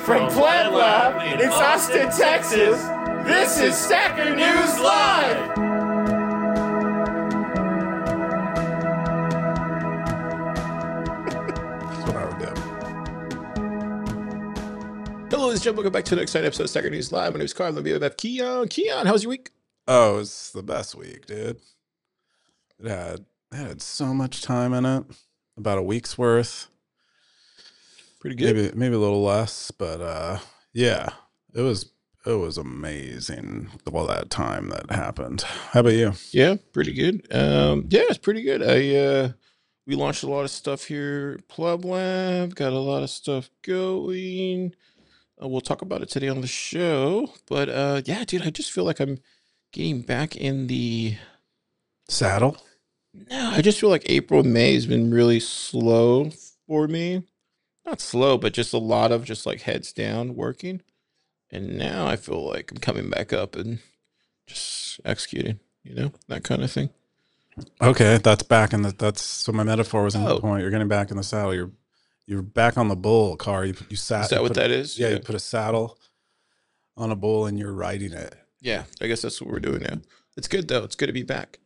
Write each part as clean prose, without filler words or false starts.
From Puebla, it's Austin, Texas, this is Stacker News Live! That's what I would do. Hello, ladies and gentlemen. Welcome back to the exciting episode of Stacker News Live. My name is Carl. I'm BFF Keon. Keon, how's your week? Oh, it's the best week, dude. It had so much time in it. About a week's worth. Pretty good. Maybe a little less, but yeah, it was amazing all that time that happened. How about you? Yeah, pretty good. Yeah, it's pretty good. We launched a lot of stuff here at Pleb Lab. Got a lot of stuff going. We'll talk about it today on the show. But yeah, dude, I just feel like I'm getting back in the Saddle? No, I just feel like April, May has been really slow for me. Not slow, but just a lot of just like heads down working. And now I feel like I'm coming back up and just executing, that kind of thing. Okay, that's so my metaphor was in the Oh. point. You're getting back in the saddle. You're back on the bull, car. You sat. Is that what that is? Yeah, you put a saddle on a bull and you're riding it. Yeah, I guess that's what we're doing now. It's good though. It's good to be back.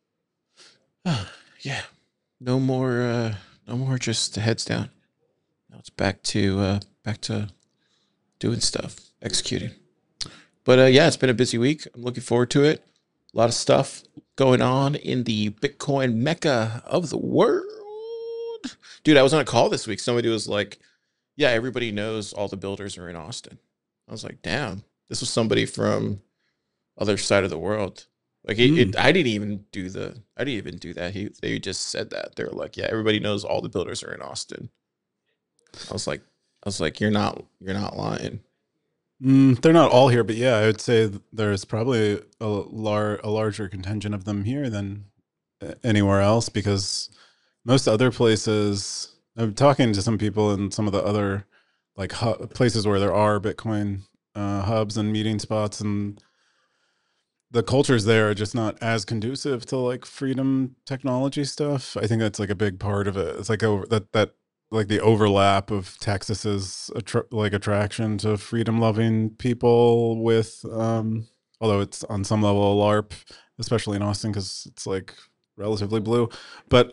Yeah. No more just heads down. Now it's back to doing stuff, executing. But yeah, it's been a busy week. I'm looking forward to it. A lot of stuff going on in the Bitcoin mecca of the world. Dude, I was on a call this week. Somebody was like, yeah, everybody knows all the builders are in Austin. I was like, damn, this was somebody from other side of the world. Like I didn't even do that. They just said that. They were like, yeah, everybody knows all the builders are in Austin. I was like, you're not lying. They're not all here, but yeah, I would say there's probably a larger contingent of them here than anywhere else, because most other places, I'm talking to some people in some of the other like places where there are Bitcoin hubs and meeting spots, and the cultures there are just not as conducive to like freedom technology stuff. I think that's like a big part of it. It's like that like the overlap of Texas's attraction to freedom loving people with, although it's on some level a LARP, especially in Austin, because it's like relatively blue. But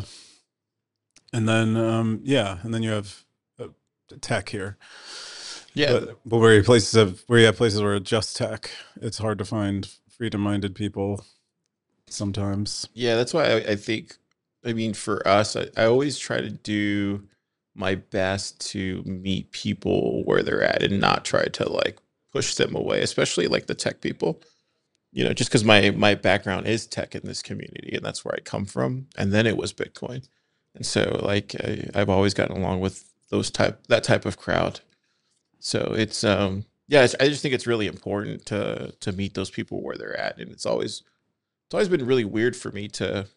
and then you have tech here. Yeah, but where you have places where it's just tech, it's hard to find freedom-minded people sometimes. Yeah, that's why I think, I mean, for us, I always try to do my best to meet people where they're at and not try to like push them away, especially like the tech people, just because my background is tech in this community and that's where I come from. And then it was Bitcoin. And so like I've always gotten along with that type of crowd. So it's, I just think it's really important to meet those people where they're at. And it's always been really weird for me to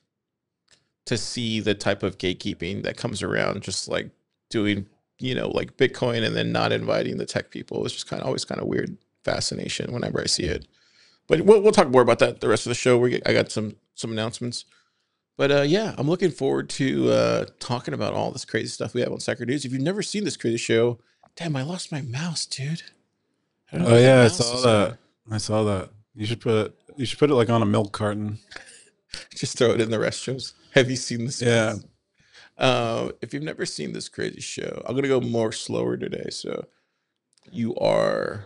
see the type of gatekeeping that comes around, just like doing, like Bitcoin and then not inviting the tech people. It's just always kind of weird fascination whenever I see it. But we'll talk more about that the rest of the show. I got some announcements. But yeah, I'm looking forward to talking about all this crazy stuff we have on Stacker News. If you've never seen this crazy show, damn, I lost my mouse, dude. Oh yeah, I saw that. I saw that. You should put it like on a milk carton. Just throw it in the restrooms. Have you seen this? Yeah. If you've never seen this crazy show, I'm gonna go more slower today. So you are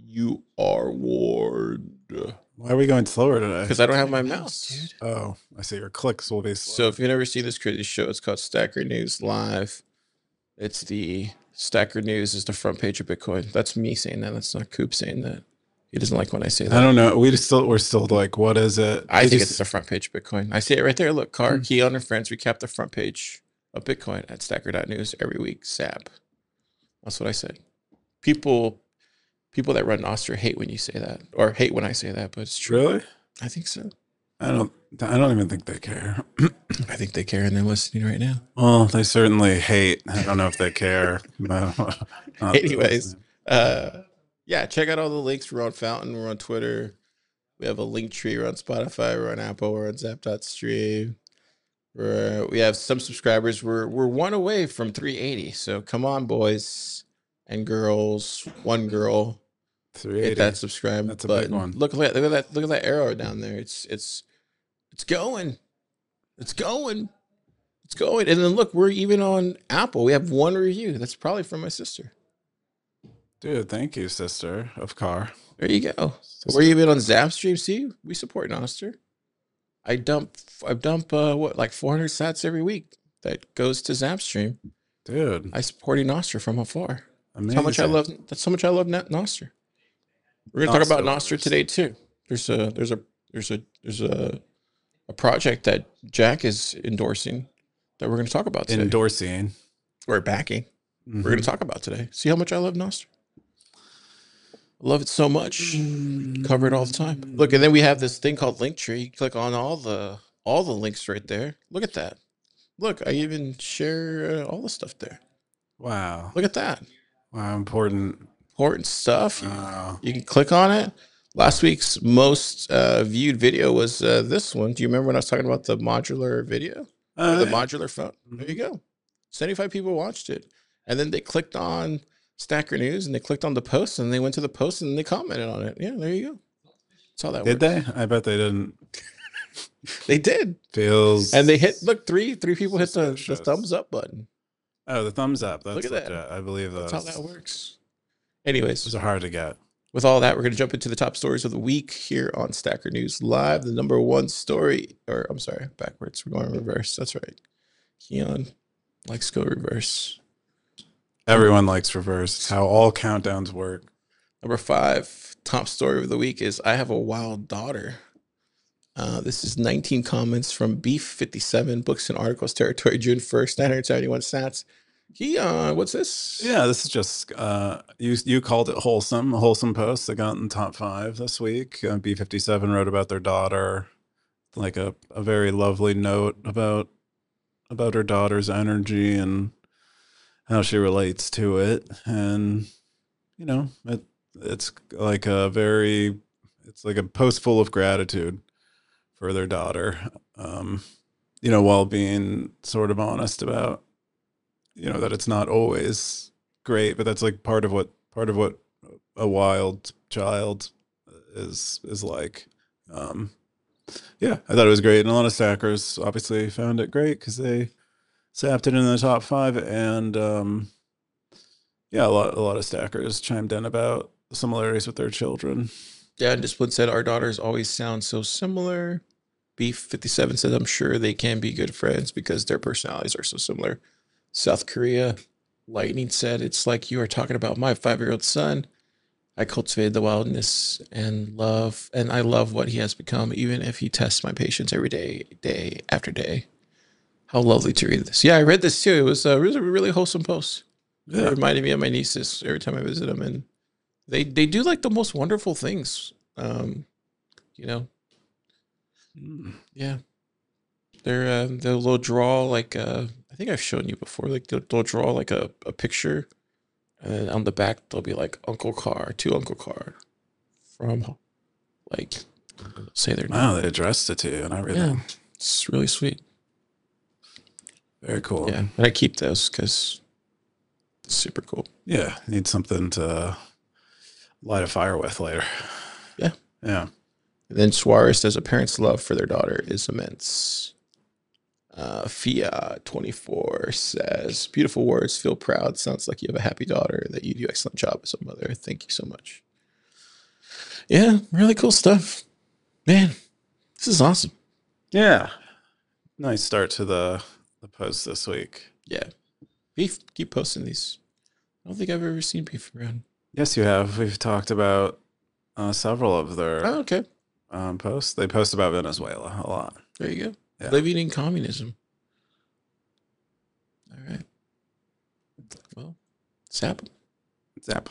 warned. Why are we going slower today? Because I don't have my mouse, dude. Oh, I see. Your clicks will be slow. So if you've never seen this crazy show, it's called Stacker News Live. It's the Stacker News is the front page of Bitcoin. That's me saying that. That's not Coop saying that. He doesn't like when I say that. I don't know. We're still like, what is it? I think it's the front page of Bitcoin. I see it right there. Look, Car, Keon, and friends recap the front page of Bitcoin at stacker.news every week. SAP. That's what I say. People that run Nostr hate when you say that, or hate when I say that, but it's true. Really? I think so. I don't even think they care. I think they care, and they're listening right now. Well, they certainly hate. I don't know if they care. No. Anyways, yeah, check out all the links. We're on Fountain. We're on Twitter. We have a link tree. We're on Spotify. We're on Apple. We're on Zap.stream. We have some subscribers. We're one away from 380. So come on, boys. and girls, one girl, hit 380. that subscribe That's a button. big one. Look at that! Look at that arrow down there. It's going. It's going. It's going. And then look, we're even on Apple. We have one review. That's probably from my sister. Dude, thank you, sister of Car. There you go. We're even on Zapstream. See, we support Noster. I dump what, like 400 sats every week that goes to Zapstream. Dude, I support Noster from afar. amazing. That's how much I love Noster. We're gonna talk about Noster today too. There's a project that Jack is endorsing that we're gonna talk about today. Endorsing. Or backing. Mhm. We're gonna talk about today. See how much I love Noster. I love it so much. Cover it all the time. Look, and then we have this thing called Linktree. You click on all the links right there. Look at that. Look, I even share all the stuff there. Wow. Look at that. Wow, important. Important stuff. Wow. You can click on it. Last week's most viewed video was this one. Do you remember when I was talking about the modular video? Or the modular phone? There you go. 75 people watched it. And then they clicked on Stacker News and they clicked on the post and they went to the post and they commented on it. Yeah, there you go. That's how that Did works. they? I bet they didn't. They did. Feels. And they hit, look, three people hit the suspicious. thumbs up button. Oh, the thumbs up. That's Look at that. legit. I believe That's those. how that works. Anyways, Those are hard to get. with all that, we're going to jump into the top stories of the week here on Stacker News Live. The number one story, or I'm sorry, backwards. We're going reverse. That's right. Keon likes to go reverse. Everyone likes reverse. It's how all countdowns work. Number 5, top story of the week is I have a wild daughter. This is 19 comments from Beef57, books and articles territory, June 1st, 971 sats. Keon, what's this? Yeah, this is just you called it wholesome. A wholesome post that got in top 5 this week. B57 wrote about their daughter, like a very lovely note about her daughter's energy and how she relates to it. And you know, it's like a post full of gratitude for their daughter. You know, while being sort of honest about, you know, that it's not always great, but that's like part of what a wild child is like. Yeah, I thought it was great, and a lot of stackers obviously found it great because they zapped it in the top 5, and yeah, a lot of stackers chimed in about the similarities with their children. Yeah, Discipline said our daughters always sound so similar. Beef57 said I'm sure they can be good friends because their personalities are so similar. South Korea Lightning said it's like you are talking about my 5-year-old son. I cultivated the wildness and I love what he has become, even if he tests my patience every day after day. How lovely to read this. Yeah, I read this too. It was a really wholesome post. Yeah. It reminded me of my nieces every time I visit them, and they do like the most wonderful things. You know, yeah. They'll draw like I think I've shown you before. Like they'll draw like a picture, and then on the back they'll be like Uncle Carr to Uncle Carr from like say their name. Wow, they addressed it to you and everything. Yeah, it's really sweet. Very cool. Yeah, and I keep those because it's super cool. Yeah, need something to light a fire with later. Yeah. Yeah. And then Suarez says a parent's love for their daughter is immense. Fiat24 says, beautiful words, feel proud. Sounds like you have a happy daughter, that you do an excellent job as a mother. Thank you so much. Yeah, really cool stuff. Man, this is awesome. Yeah. Nice start to the post this week. Yeah. Beef, keep posting these. I don't think I've ever seen Beef around. Yes, you have. We've talked about several of their Oh, okay. posts. They post about Venezuela a lot. There you go. Yeah. Living in communism. All right. Well, zap. Zap.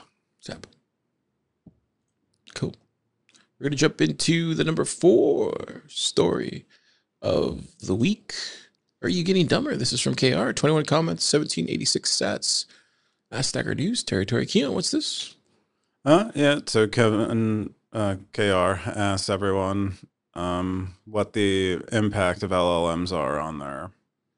Cool. We're going to jump into the number 4 story of the week. Are you getting dumber? This is from KR. 21 comments, 1786 stats. Stacker News territory. Keon, what's this? Yeah. So Kevin KR asked everyone what the impact of LLMs are on their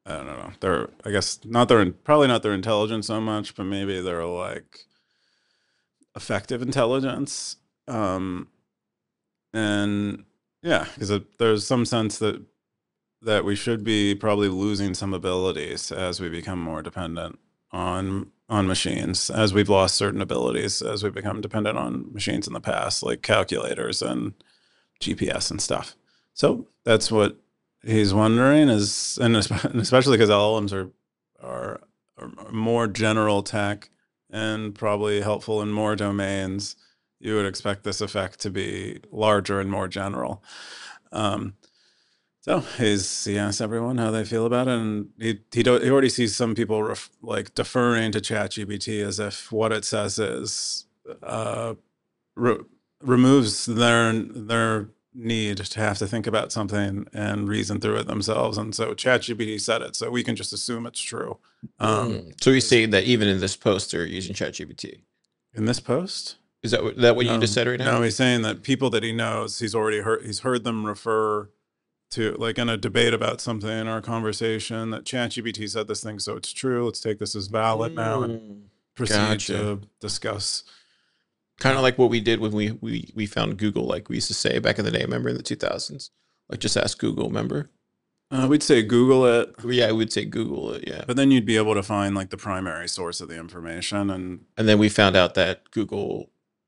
I don't know. They're, I guess, probably not their intelligence so much, but maybe they're like effective intelligence. Um, and yeah, because there's some sense that we should be probably losing some abilities as we become more dependent on machines, as we've lost certain abilities as we become dependent on machines in the past, like calculators and GPS and stuff. So that's what he's wondering is, and especially because LLMs are more general tech and probably helpful in more domains, you would expect this effect to be larger and more general. Um, so he asked everyone how they feel about it, and he already sees some people like deferring to ChatGPT as if what it says is re- removes their need to have to think about something and reason through it themselves. And so ChatGPT said it, so we can just assume it's true. So he's saying that even in this post, they're using ChatGPT. In this post, Is that what you just said right now? No, he's saying that people that he knows, he's heard them refer to, like in a debate about something or a conversation, that ChatGPT said this thing, so it's true. Let's take this as valid now and proceed to discuss. Kind of like what we did when we found Google, like we used to say back in the day. Remember in the 2000s, like just ask Google. Remember? We'd say Google it. Yeah, we'd say Google it. Yeah, but then you'd be able to find like the primary source of the information, and then we found out that Google,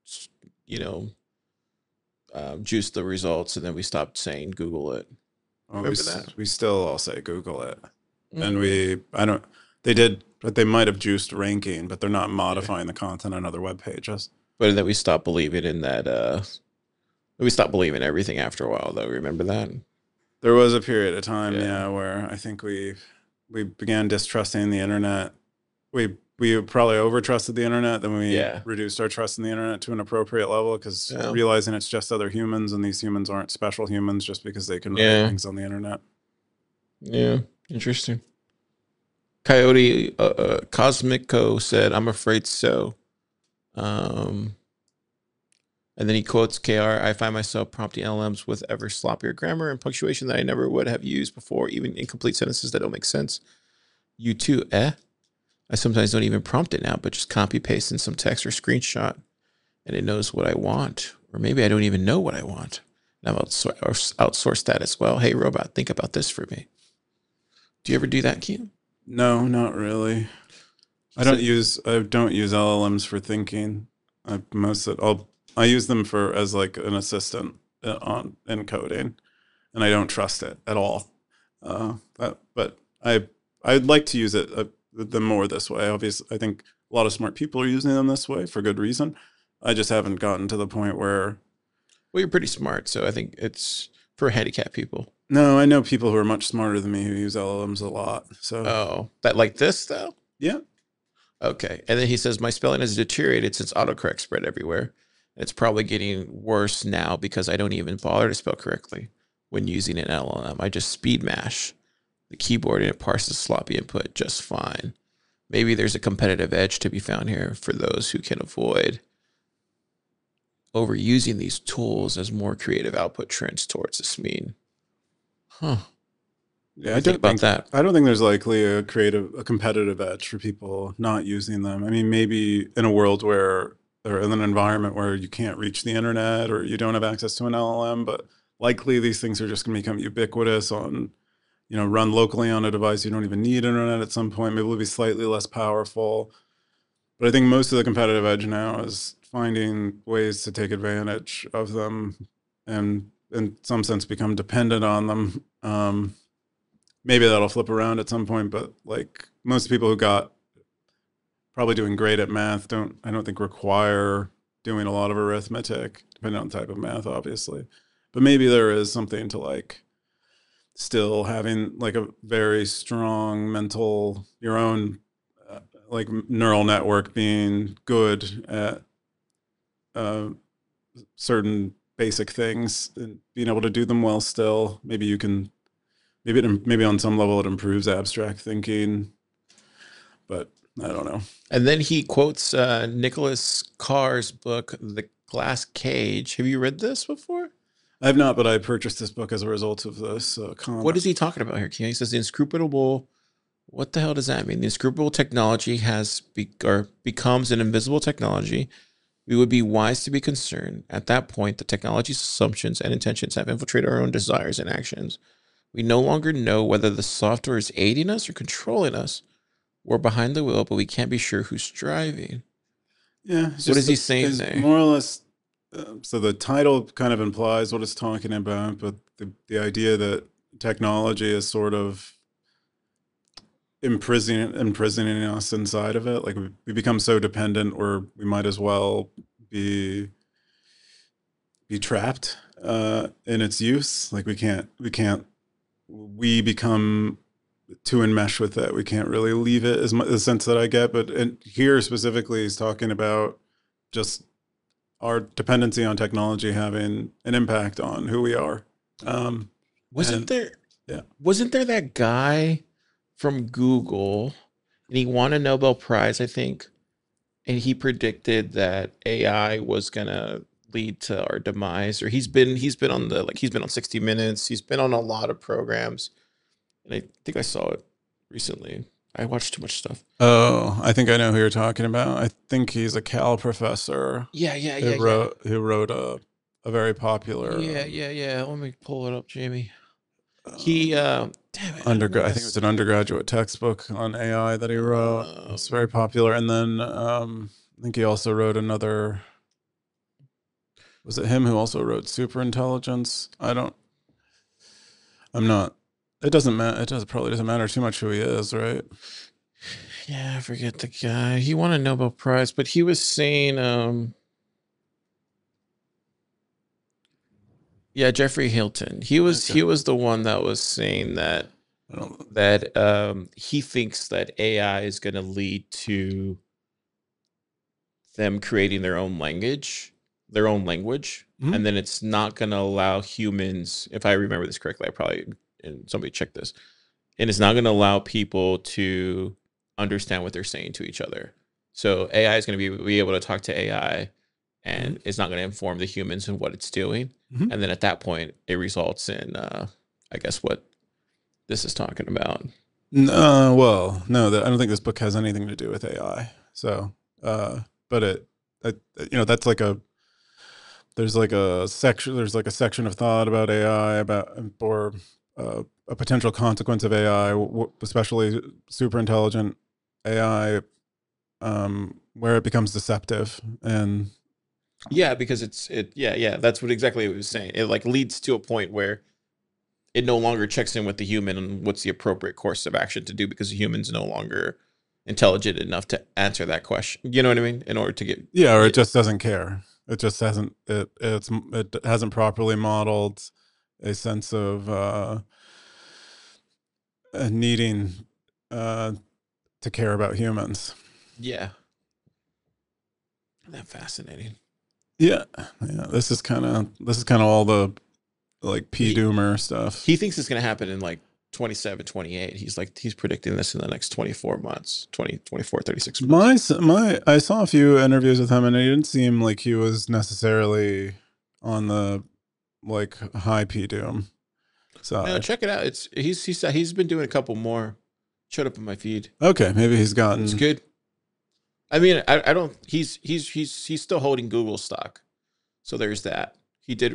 juiced the results, and then we stopped saying Google it. Remember that? We still all say Google it, and they did, but they might have juiced ranking, but they're not modifying the content on other web pages. But then we stopped believing in that. We stopped believing everything after a while, though. Remember that? There was a period of time, where I think we began distrusting the internet. We probably overtrusted the internet, then we reduced our trust in the internet to an appropriate level, because realizing it's just other humans, and these humans aren't special humans just because they can write things on the internet. Yeah, interesting. Coyote Cosmico said, "I'm afraid so." And then he quotes KR, "I find myself prompting LLMs with ever sloppier grammar and punctuation that I never would have used before, even incomplete sentences that don't make sense. You too, eh? I sometimes don't even prompt it now, but just copy paste in some text or screenshot, and it knows what I want. Or maybe I don't even know what I want. And I've outsourced that as well. Hey, robot, think about this for me." Do you ever do that, Keaton? No, not really. I don't use LLMs for thinking. I use them as like an assistant in coding, and I don't trust it at all. But I'd like to use them more this way. Obviously, I think a lot of smart people are using them this way for good reason. I just haven't gotten to the point where. Well, you're pretty smart, so I think it's for handicapped people. No, I know people who are much smarter than me who use LLMs a lot. So that like this though? Yeah. Okay. And then he says, "My spelling has deteriorated since autocorrect spread everywhere. It's probably getting worse now because I don't even bother to spell correctly when using an LLM. I just speed mash the keyboard and it parses sloppy input just fine. Maybe there's a competitive edge to be found here for those who can avoid overusing these tools as more creative output trends towards this mean." Huh. Yeah, I don't think that. I don't think there's likely a competitive edge for people not using them. I mean, maybe in a world or in an environment where you can't reach the internet or you don't have access to an LLM, but likely these things are just going to become ubiquitous run locally on a device. You don't even need internet at some point. Maybe it'll be slightly less powerful. But I think most of the competitive edge now is finding ways to take advantage of them and in some sense become dependent on them. Maybe that'll flip around at some point, but like most people who got probably doing great at math I don't think require doing a lot of arithmetic, depending on the type of math, obviously. But maybe there is something to like still having like a very strong your own like neural network being good at certain basic things and being able to do them well still. Maybe on some level it improves abstract thinking, but I don't know. And then he quotes Nicholas Carr's book, The Glass Cage. Have you read this before? I have not, but I purchased this book as a result of this comment. What is he talking about here, Keaton? He says the inscrutable What the hell does that mean? The inscrutable technology or becomes an invisible technology. We would be wise to be concerned. At that point, the technology's assumptions and intentions have infiltrated our own desires and actions. We no longer know whether the software is aiding us or controlling us. We're behind the wheel, but we can't be sure who's driving. Yeah. What is he saying there? More or less. So the title kind of implies what it's talking about, but the idea that technology is sort of imprisoning us inside of it. Like we become so dependent, or we might as well be trapped in its use. Like we become too enmeshed with it. We can't really leave it, is the sense that I get. But here specifically, he's talking about just our dependency on technology having an impact on who we are. Wasn't there that guy from Google, and he won a Nobel Prize, I think, and he predicted that AI was gonna lead to our demise? Or he's been on 60 Minutes, he's been on a lot of programs, and I think I saw it recently. I watched too much stuff. Oh, I think I know who you're talking about. I think he's a Cal professor. Who wrote a very popular. Yeah. Let me pull it up, Jamie. He damn it, undergrad. I think it was an undergraduate textbook on AI that he wrote. It's very popular. And then I think he also wrote another. Was it him who also wrote Superintelligence? I'm not. It doesn't matter. Probably doesn't matter too much who he is, right? Yeah, I forget the guy. He won a Nobel Prize, but he was saying, yeah, Jeffrey Hilton. He was the one that was saying that he thinks that AI is going to lead to them creating their own language, and then it's not going to allow humans. If I remember this correctly, and somebody check this, and it's not going to allow people to understand what they're saying to each other. So AI is going to be able to talk to AI, and it's not going to inform the humans in what it's doing. And then at that point, it results in, I guess, what this is talking about. Well, no, I don't think this book has anything to do with AI. So, but that's like there's like a section of thought about AI, or a potential consequence of AI, especially super intelligent AI, where it becomes deceptive. And yeah, because that's what exactly it was saying. It like leads to a point where it no longer checks in with the human and what's the appropriate course of action to do, because the human's no longer intelligent enough to answer that question. You know what I mean? In order to get or it just doesn't care. It just hasn't. It hasn't properly modeled a sense of needing to care about humans. Yeah. Isn't that fascinating? Yeah. This is kind of all the like Doomer stuff. He thinks it's going to happen in like 27, 28. He's predicting this in the next 24 months, 24, 36 months. I saw a few interviews with him, and it didn't seem like he was necessarily on the like high Doom side. No, check it out. He's been doing a couple more. Showed up in my feed. Okay, maybe he's gotten. It's good. I mean, I don't. He's still holding Google stock, so there's that. He did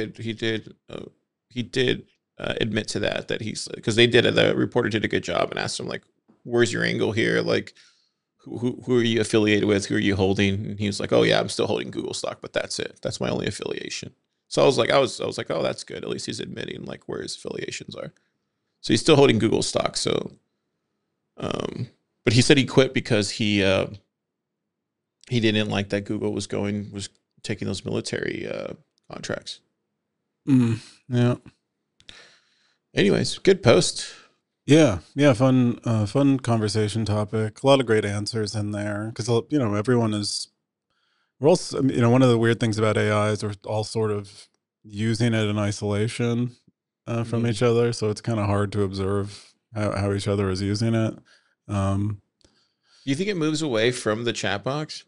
admit to that he's, because the reporter did a good job and asked him like, where's your angle here? Like, who are you affiliated with? Who are you holding? And he was like, oh yeah, I'm still holding Google stock, but that's it. That's my only affiliation. So I was like, oh, that's good. At least he's admitting like where his affiliations are. So he's still holding Google stock. So, but he said he quit because he didn't like that Google was taking those military contracts. Yeah. Anyways, good post. Yeah. Fun conversation topic. A lot of great answers in there, because we're also, one of the weird things about AI is we're all sort of using it in isolation from each other, so it's kind of hard to observe how each other is using it. Do you think it moves away from the chat box?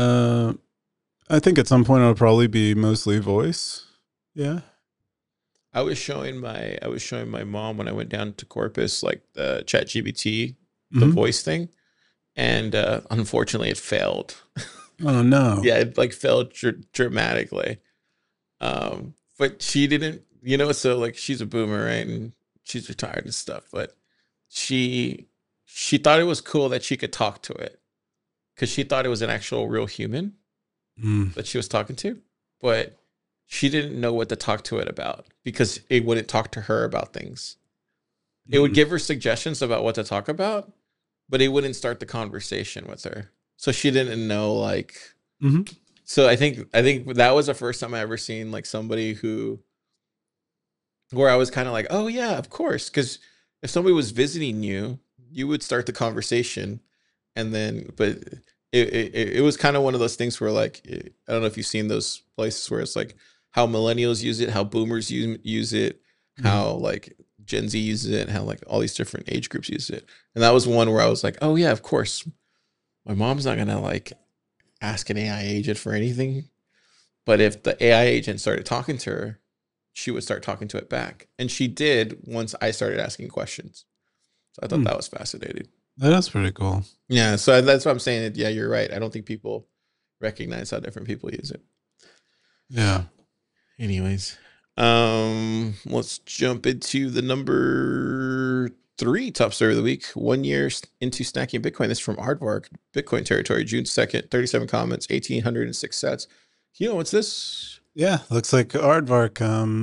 I think at some point it'll probably be mostly voice. Yeah. I was showing my mom when I went down to Corpus, like the Chat GBT, the voice thing, and unfortunately it failed. Oh no. Yeah, it like failed dramatically. But she didn't, so like she's a boomer, right? And she's retired and stuff, but she thought it was cool that she could talk to it because she thought it was an actual real human that she was talking to, but she didn't know what to talk to it about because it wouldn't talk to her about things. It would give her suggestions about what to talk about, but it wouldn't start the conversation with her. So she didn't know like. So I think that was the first time I ever seen like somebody where I was kind of like, oh yeah, of course, because if somebody was visiting you, you would start the conversation, and then but it was kind of one of those things where like I don't know if you've seen those places where it's like how millennials use it, how boomers use it, how like Gen Z uses it, how like all these different age groups use it, and that was one where I was like, oh yeah, of course, my mom's not gonna like ask an AI agent for anything, but if the AI agent started talking to her, she would start talking to it back, and she did once I started asking questions. So I thought that was fascinating. That's pretty cool. Yeah, so that's what I'm saying. Yeah, you're right. I don't think people recognize how different people use it. Yeah. Anyways, let's jump into the number 3 top story of the week. 1 year into stacking Bitcoin. This is from Aardvark, Bitcoin territory, June 2nd, 37 comments, 1,806 sats. What's this? Yeah, looks like Aardvark,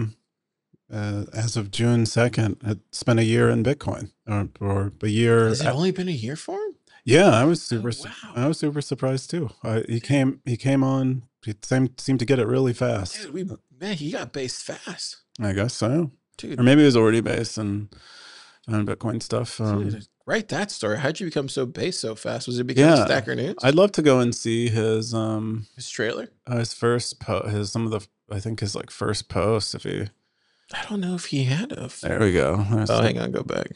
as of June 2nd, had spent a year in Bitcoin, or a year. Has it only been a year for him? Yeah, I was super surprised too. He came on. He seemed to get it really fast. Dude, he got based fast. I guess so, dude. Or maybe it was already based on Bitcoin stuff. Dude, write that story. How'd you become so based so fast? Was it because of Stacker News? I'd love to go and see his trailer, his first I think his like first post. I don't know if he had a. There we go. Hang on, go back.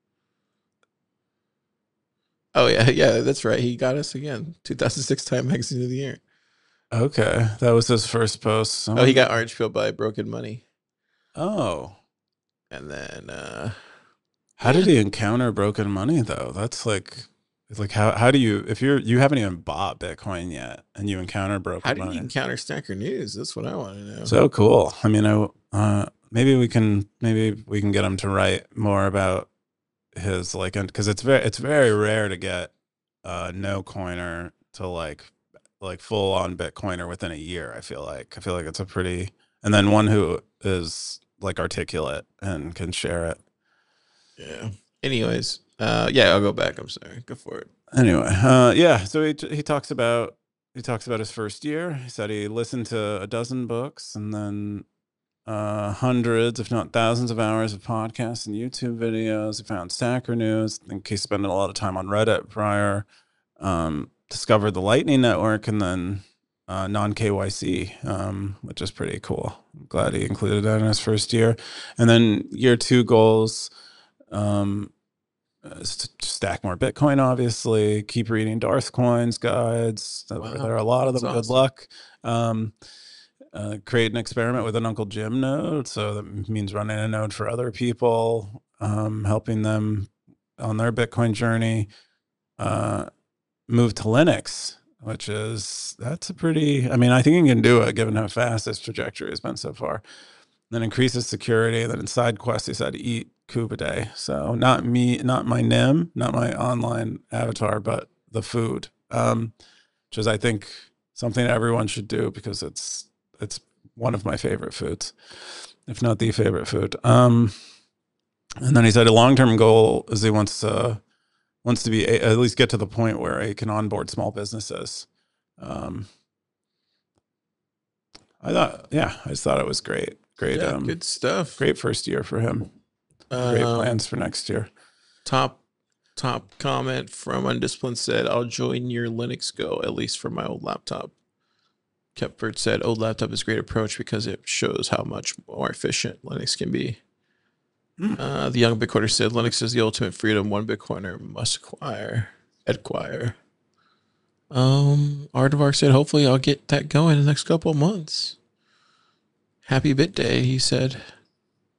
Oh yeah, that's right. He got us again. 2006 Time Magazine of the Year. Okay, that was his first post. He got orange pilled by Broken Money. Oh, and then how did he encounter Broken Money though? That's like, it's like how do you, if you haven't even bought Bitcoin yet and you encounter Broken Money? How did you encounter Stacker News? That's what I want to know. So cool. I mean, maybe we can get him to write more about his like, because it's very rare to get no coiner to like full on Bitcoiner within a year. I feel like it's a pretty, and then one who is like articulate and can share it. Yeah. Anyways, I'll go back. I'm sorry. Go for it. Anyway, so he talks about his first year. He said he listened to a dozen books and then hundreds, if not thousands of hours of podcasts and YouTube videos. He found Stacker News. I think he spent a lot of time on Reddit prior. Discovered the Lightning Network, and then non-KYC, which is pretty cool. I'm glad he included that in his first year. And then year 2 goals, stack more Bitcoin, obviously. Keep reading Darth Coin's guides. There are a lot of them. That's awesome. Good luck. Create an experiment with an Uncle Jim node. So that means running a node for other people, helping them on their Bitcoin journey. Move to Linux, that's a pretty, I mean, I think he can do it given how fast this trajectory has been so far. Then increases security. Then in side quests, he said eat Kubernetes. So not my NIM, not my online avatar, but the food, which is, I think, something everyone should do because it's one of my favorite foods, if not the favorite food. And then he said a long-term goal is he wants to be at least get to the point where he can onboard small businesses. I just thought it was great. Good stuff. Great first year for him. Great plans for next year. Top comment from Undisciplined said, "I'll join your Linux Go, at least for my old laptop." Kepford said, "Old laptop is a great approach because it shows how much more efficient Linux can be." The young Bitcoiner said, "Linux is the ultimate freedom one Bitcoiner must acquire." Aardvark said, "Hopefully I'll get that going in the next couple of months." Happy Bit Day, he said.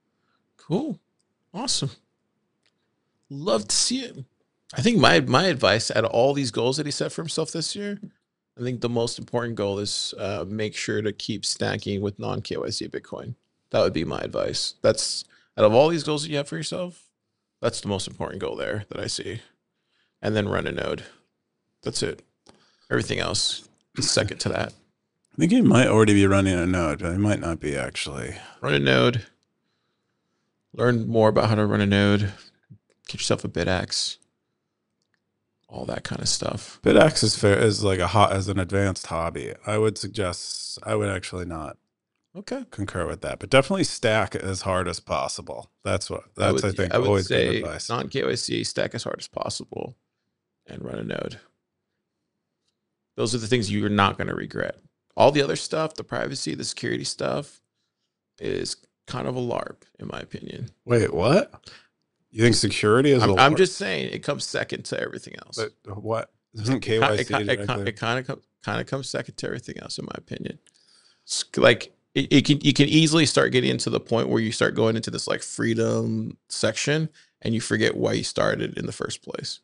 Cool. Awesome. Love to see it. I think my advice out of all these goals that he set for himself this year, I think the most important goal is make sure to keep stacking with non-KYC Bitcoin. That would be my advice. That's out of all these goals that you have for yourself, that's the most important goal there that I see. And then run a node. That's it. Everything else is second to that. I think he might already be running a node, but he might not be actually. Run a node. Learn more about how to run a node. Get yourself a BitAxe. All that kind of stuff. BitAxe is like as an advanced hobby. I would suggest I would actually not concur with that, but definitely stack as hard as possible. I think I would always say good advice. Non-KYC, stack as hard as possible, and run a node. Those are the things you're not going to regret. All the other stuff, the privacy, the security stuff, is kind of a LARP, in my opinion. Wait, what? You think security is? I'm just saying it comes second to everything else. But what doesn't KYC? It kind of comes second to everything else, in my opinion. It's like you can easily start getting into the point where you start going into this like freedom section, and you forget why you started in the first place.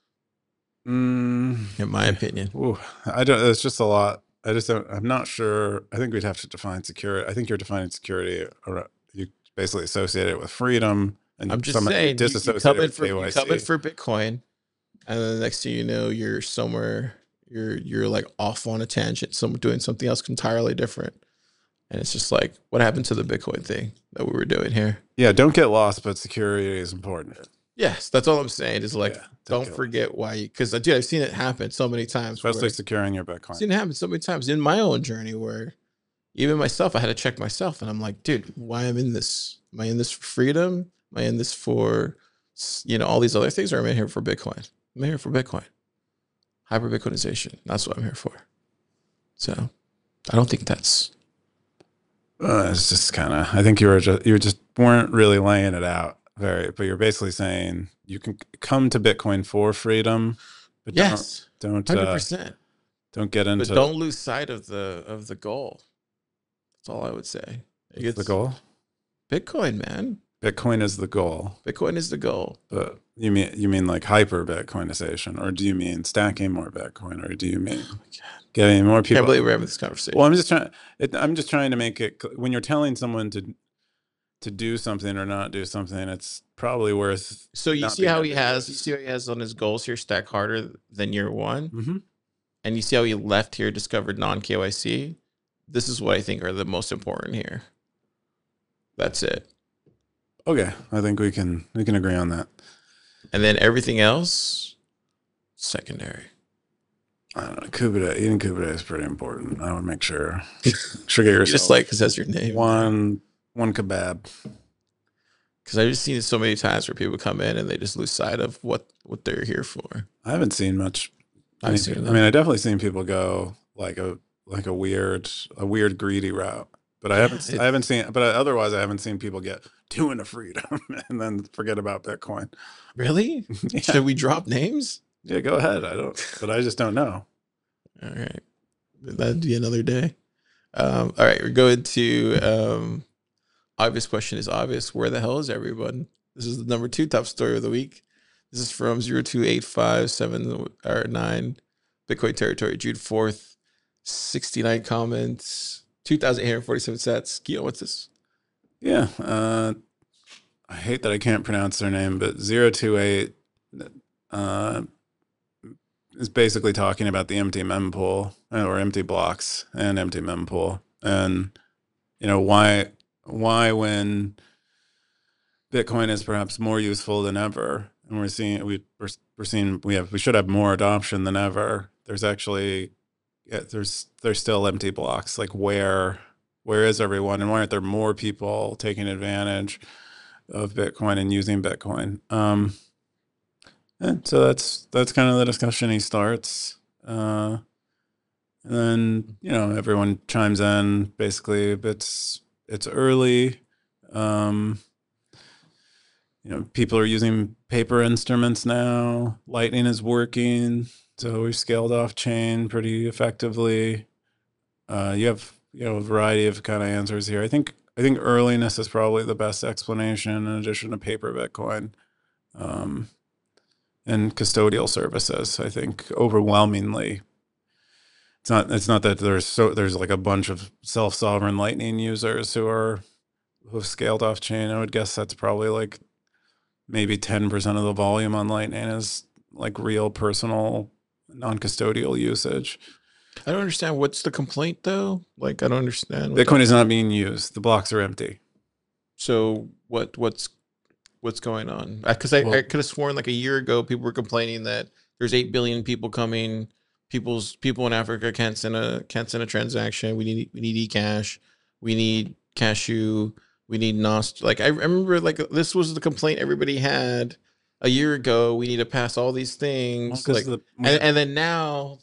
In my opinion, I don't. It's just a lot. I just don't. I'm not sure. I think we'd have to define security. I think you're defining security. You basically associate it with freedom. And I'm just saying, you come in for Bitcoin, and then the next thing you know, you're somewhere, you're like off on a tangent, doing something else entirely different, and it's just like, what happened to the Bitcoin thing that we were doing here? Yeah, don't get lost, but security is important. Yes, that's all I'm saying. Is like, don't forget why, because I've seen it happen so many times, especially securing your Bitcoin. I've seen it happen so many times in my own journey where even myself, I had to check myself, and I'm like, dude, why am I in this? Am I in this for freedom? Am I in this for, all these other things, or am I here for Bitcoin? I'm here for Bitcoin. Hyper Bitcoinization. That's what I'm here for. So I don't think that's. It's just kind of. I think you just weren't really laying it out but you're basically saying you can come to Bitcoin for freedom, but don't 100%. Don't get into. But don't lose sight of the goal. That's all I would say. It's the goal. Bitcoin, man. Bitcoin is the goal. Bitcoin is the goal. But you mean like hyper Bitcoinization, or do you mean stacking more Bitcoin, or do you mean getting more people? I can't believe we're having this conversation. Well, I'm just trying to make it, when you're telling someone to do something or not do something, it's probably worth. So you see how he has on his goals here, stack harder than year one, mm-hmm. and you see how he left here, discovered non-KYC. This is what I think are the most important here. That's it. Okay, I think we can agree on that. And then everything else, secondary. I don't know. Eating Kubernetes is pretty important. I would make sure get yourself just like, because that's your name. One kebab. Because I've just seen it so many times where people come in and they just lose sight of what they're here for. I haven't seen much. I mean, I definitely seen people go like a weird greedy route. But I haven't seen. But otherwise, I haven't seen people get to a freedom and then forget about Bitcoin. Really? Yeah. Should we drop names? Yeah, go ahead. But I just don't know. All right, that'd be another day. All right, we're going to obvious question is obvious. Where the hell is everyone? This is the number 2 top story of the week. This is from 02857 Bitcoin territory, June 4th. 69 comments. 2,847 sats. Guido, what's this? Yeah. I hate that I can't pronounce their name, but 028 is basically talking about the empty mempool, or empty blocks and empty mempool. And, why when Bitcoin is perhaps more useful than ever, and we should have more adoption than ever, there's actually, there's still empty blocks. Like where is everyone, and why aren't there more people taking advantage of Bitcoin and using Bitcoin? And so that's kind of the discussion he starts. And then, everyone chimes in basically. It's early. People are using paper instruments now. Lightning is working. So we've scaled off chain pretty effectively. You have a variety of kind of answers here. I think I think earliness is probably the best explanation in addition to paper Bitcoin. And custodial services. I think overwhelmingly, it's not that there's like a bunch of self-sovereign Lightning users who've scaled off chain. I would guess that's probably like maybe 10% of the volume on Lightning is like real personal non-custodial usage. I don't understand. What's the complaint though? Like, I don't understand. Bitcoin is not being used. The blocks are empty. So what's going on? Because I could have sworn like a year ago people were complaining that there's 8 billion people coming. People in Africa can't send a transaction. We need eCash. We need Cashew. We need Nost. Like I remember, like this was the complaint everybody had a year ago. We need to pass all these things. Well, and then now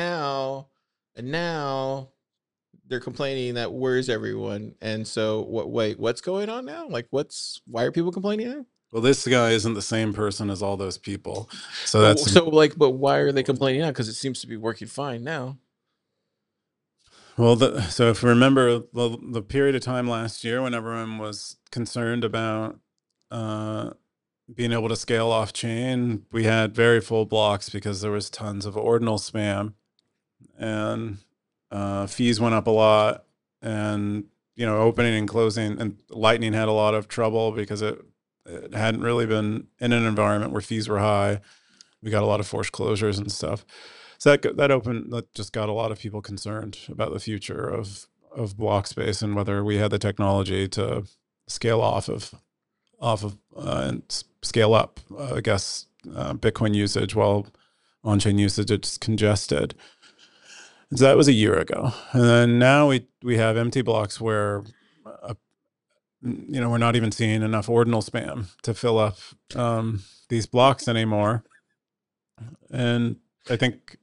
they're complaining that where's everyone? And so what's going on now? Like why are people complaining now? Well, this guy isn't the same person as all those people. But why are they complaining now? Because it seems to be working fine now. Well, so if you remember the period of time last year when everyone was concerned about being able to scale off chain, we had very full blocks because there was tons of ordinal spam, and fees went up a lot, and opening and closing, and Lightning had a lot of trouble because it hadn't really been in an environment where fees were high. We got a lot of forced closures and stuff. So that just got a lot of people concerned about the future of block space and whether we had the technology to scale off of and scale up, I guess, Bitcoin usage while on-chain usage is congested. And so that was a year ago. And then now we have empty blocks where we're not even seeing enough ordinal spam to fill up these blocks anymore. And I think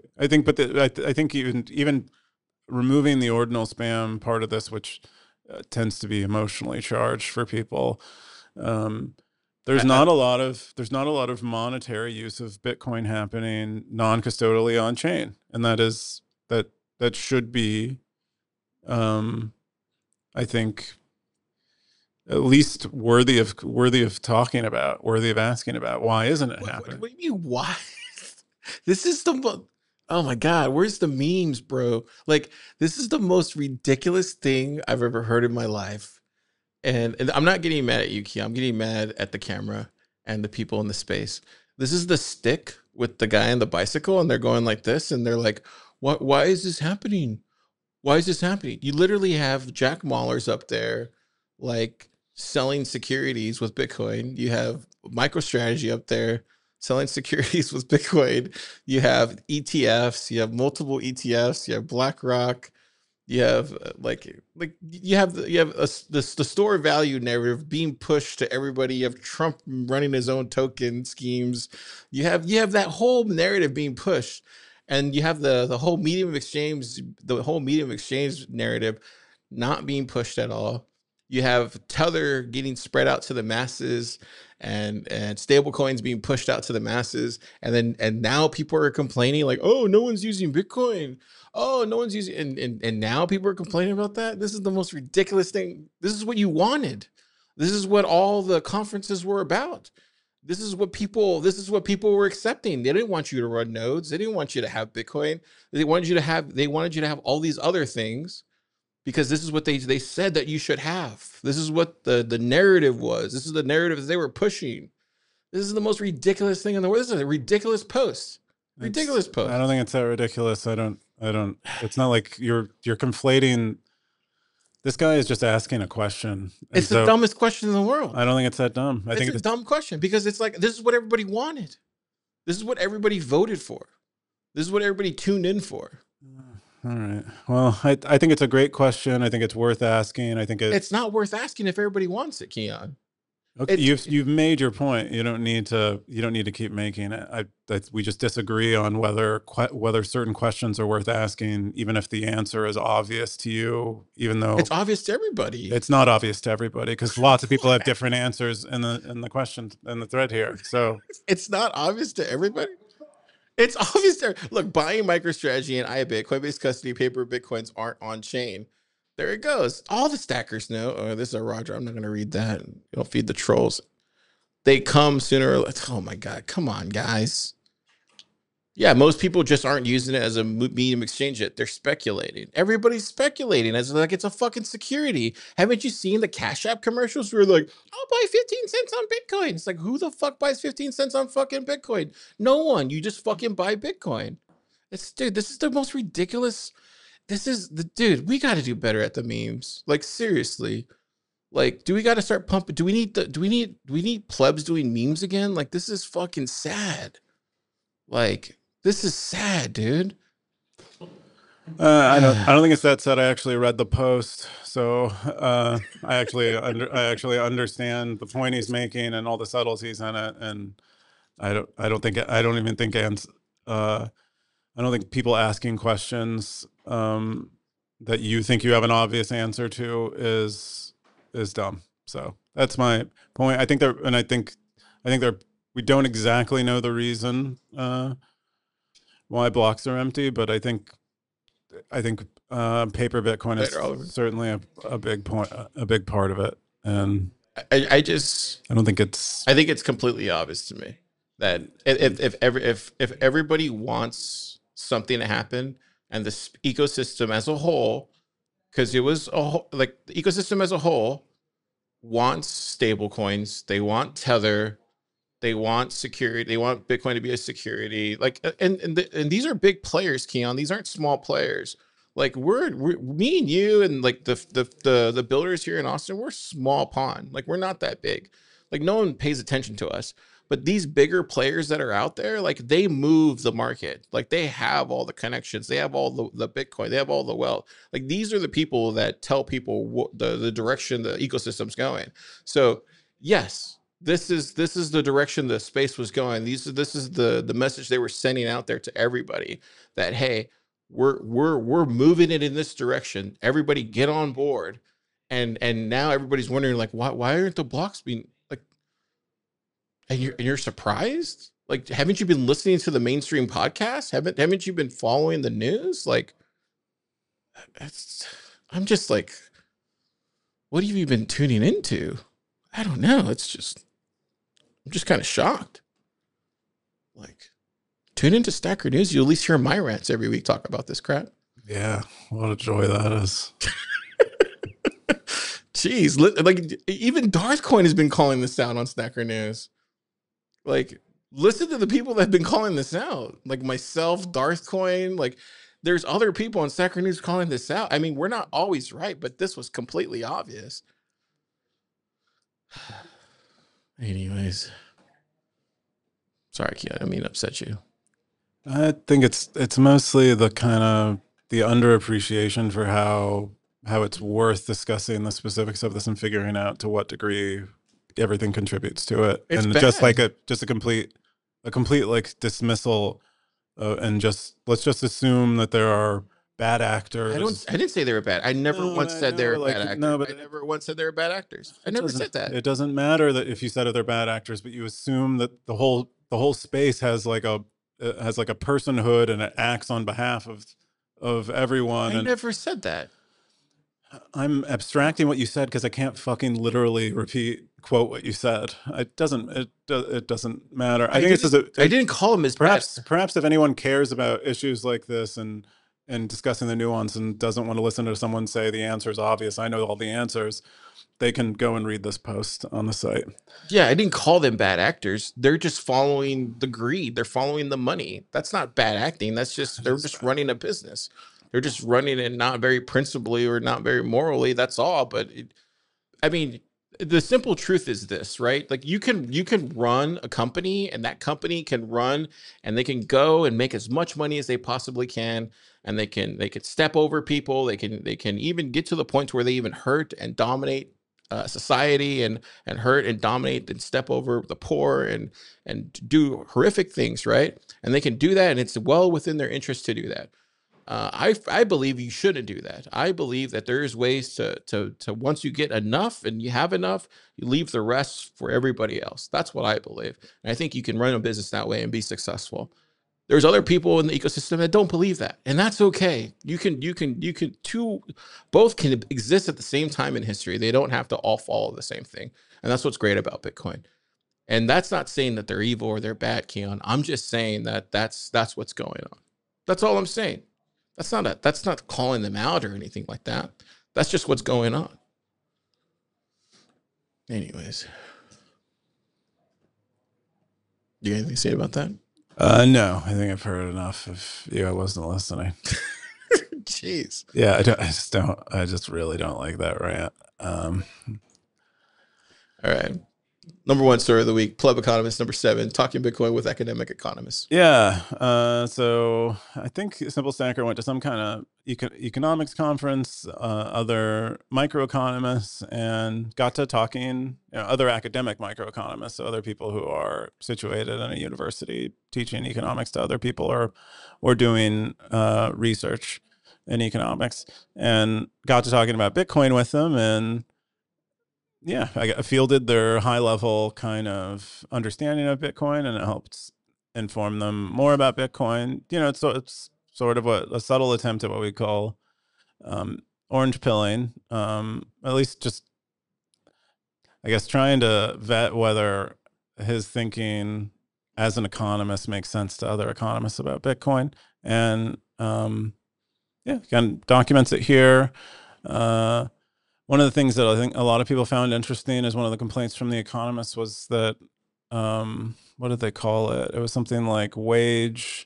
even removing the ordinal spam part of this, which tends to be emotionally charged for people, there's not a lot of monetary use of Bitcoin happening non-custodially on chain, and that should be, I think, at least worthy of talking about, worthy of asking about. Why isn't it happening? What do you mean why? This is oh my God, where's the memes, bro? Like, this is the most ridiculous thing I've ever heard in my life. And I'm not getting mad at you, Kia. I'm getting mad at the camera and the people in the space. This is the stick with the guy on the bicycle, and they're going like this, and they're like, why is this happening? Why is this happening? You literally have Jack Mallers up there, like, selling securities with Bitcoin. You have MicroStrategy up there selling securities with Bitcoin. You have ETFs. You have multiple ETFs. You have BlackRock. You have the store value narrative being pushed to everybody. You have Trump running his own token schemes. You have that whole narrative being pushed, and you have the whole medium of exchange narrative not being pushed at all. You have Tether getting spread out to the masses, and stable coins being pushed out to the masses. And now people are complaining like, oh, no one's using Bitcoin. Oh, no one's using, and now people are complaining about that. This is the most ridiculous thing. This is what you wanted. This is what all the conferences were about. This is what people were accepting. They didn't want you to run nodes. They didn't want you to have Bitcoin. They wanted you to have all these other things, because this is what they said that you should have. This is what the narrative was. This is the narrative that they were pushing. This is the most ridiculous thing in the world. This is a ridiculous post. Ridiculous post. I don't think it's that ridiculous. I don't. It's not like you're conflating. This guy is just asking a question. It's the dumbest question in the world. I don't think it's that dumb. I think it's a dumb question, because it's like, this is what everybody wanted. This is what everybody voted for. This is what everybody tuned in for. All right. Well, I think it's a great question. I think it's worth asking. I think it's not worth asking if everybody wants it, Keon. Okay, you've made your point. You don't need to keep making it. We just disagree on whether certain questions are worth asking, even if the answer is obvious to you. Even though it's obvious to everybody, it's not obvious to everybody, because lots of people have different answers in the questions in the thread here. So it's not obvious to everybody. It's obvious. Look, buying MicroStrategy and IBIT, Coinbase custody paper Bitcoins aren't on chain. There it goes. All the stackers know. Oh, this is a Roger. I'm not going to read that. You'll feed the trolls. They come sooner or later. Oh my God. Come on, guys. Yeah, most people just aren't using it as a medium exchange yet. They're speculating. Everybody's speculating as like it's a fucking security. Haven't you seen the Cash App commercials where like, I'll buy 15 cents on Bitcoin? It's like, who the fuck buys 15 cents on fucking Bitcoin? No one. You just fucking buy Bitcoin. Dude, this is the most ridiculous. Dude, we got to do better at the memes. Like, seriously. Like, do we got to start pumping? Do we need plebs doing memes again? Like, this is fucking sad. Like, this is sad, dude. I don't think it's that sad. I actually read the post, so I actually understand the point he's making and all the subtleties in it. And I don't think people asking questions that you think you have an obvious answer to is dumb. So that's my point. I think we don't exactly know the reason why blocks are empty, but I think paper Bitcoin is certainly a big part of it. And I think it's completely obvious to me that if everybody wants something to happen, and the ecosystem as a whole, because it was like the ecosystem as a whole wants stable coins, they want Tether, they want security, they want Bitcoin to be a security. Like, and these are big players, Keon. These aren't small players. Like we're me and you and like the builders here in Austin, we're small pond. Like we're not that big. Like no one pays attention to us. But these bigger players that are out there, like they move the market. Like they have all the connections, they have all the Bitcoin, they have all the wealth. Like these are the people that tell people the direction the ecosystem's going. So yes, this is the direction the space was going. This is the message they were sending out there to everybody that hey, we're moving it in this direction. Everybody get on board. And now everybody's wondering like why aren't the blocks being like, and you're surprised? Like, haven't you been listening to the mainstream podcast? Haven't you been following the news? Like, I'm just like, what have you been tuning into? I don't know. I'm just kind of shocked. Like, tune into Stacker News. You at least hear my rants every week talk about this crap. Yeah, what a joy that is. Jeez, like even Darthcoin has been calling this out on Stacker News. Like, listen to the people that have been calling this out. Like myself, Darthcoin. Like, there's other people on Stacker News calling this out. I mean, we're not always right, but this was completely obvious. Anyways, sorry, Kia. I mean, upset you. I think it's mostly the kind of the underappreciation for how it's worth discussing the specifics of this and figuring out to what degree everything contributes to it. It's and bad. Just like a complete like dismissal and let's just assume that there are bad actors. I didn't say they were bad. I never once said they were bad actors. No, but I never once said they were bad actors. I never said that. It doesn't matter that if you said they're bad actors, but you assume that the whole space has like a personhood and it acts on behalf of everyone. I never said that. I'm abstracting what you said because I can't fucking literally quote what you said. It doesn't matter. I think I didn't call him as perhaps if anyone cares about issues like this and discussing the nuance and doesn't want to listen to someone say the answer is obvious, I know all the answers, they can go and read this post on the site. Yeah, I didn't call them bad actors. They're just following the greed. They're following the money. That's not bad acting. They're just running a business. They're just running it not very principally or not very morally. That's all. But I mean, the simple truth is this, right? Like you can run a company, and that company can run, and they can go and make as much money as they possibly can, and they can step over people. They can even get to the point where they even hurt and dominate society and hurt and dominate and step over the poor and do horrific things, right? And they can do that, and it's well within their interest to do that. I believe you shouldn't do that. I believe that there's ways to once you get enough and you have enough, you leave the rest for everybody else. That's what I believe. And I think you can run a business that way and be successful. There's other people in the ecosystem that don't believe that, and that's okay. Both can exist at the same time in history. They don't have to all follow the same thing, and that's what's great about Bitcoin. And that's not saying that they're evil or they're bad, Keon. I'm just saying that that's what's going on. That's all I'm saying. That's not calling them out or anything like that. That's just what's going on. Anyways, do you have anything to say about that? No, I think I've heard enough. If I wasn't listening. Jeez. Yeah, I just really don't like that rant. All right. Number 1 story of the week, Pleb Economist, number 7, talking Bitcoin with academic economists. Yeah. So I think Simple Stacker went to some kind of economics conference, other microeconomists, and got to talking, other academic microeconomists, so other people who are situated in a university teaching economics to other people or doing research in economics, and got to talking about Bitcoin with them. And yeah, I fielded their high level kind of understanding of Bitcoin, and it helped inform them more about Bitcoin. It's sort of a subtle attempt at what we call orange pilling, at least just, I guess, trying to vet whether his thinking as an economist makes sense to other economists about Bitcoin. And again, documents it here. One of the things that I think a lot of people found interesting is one of the complaints from The Economist was that, what did they call it? It was something like wage.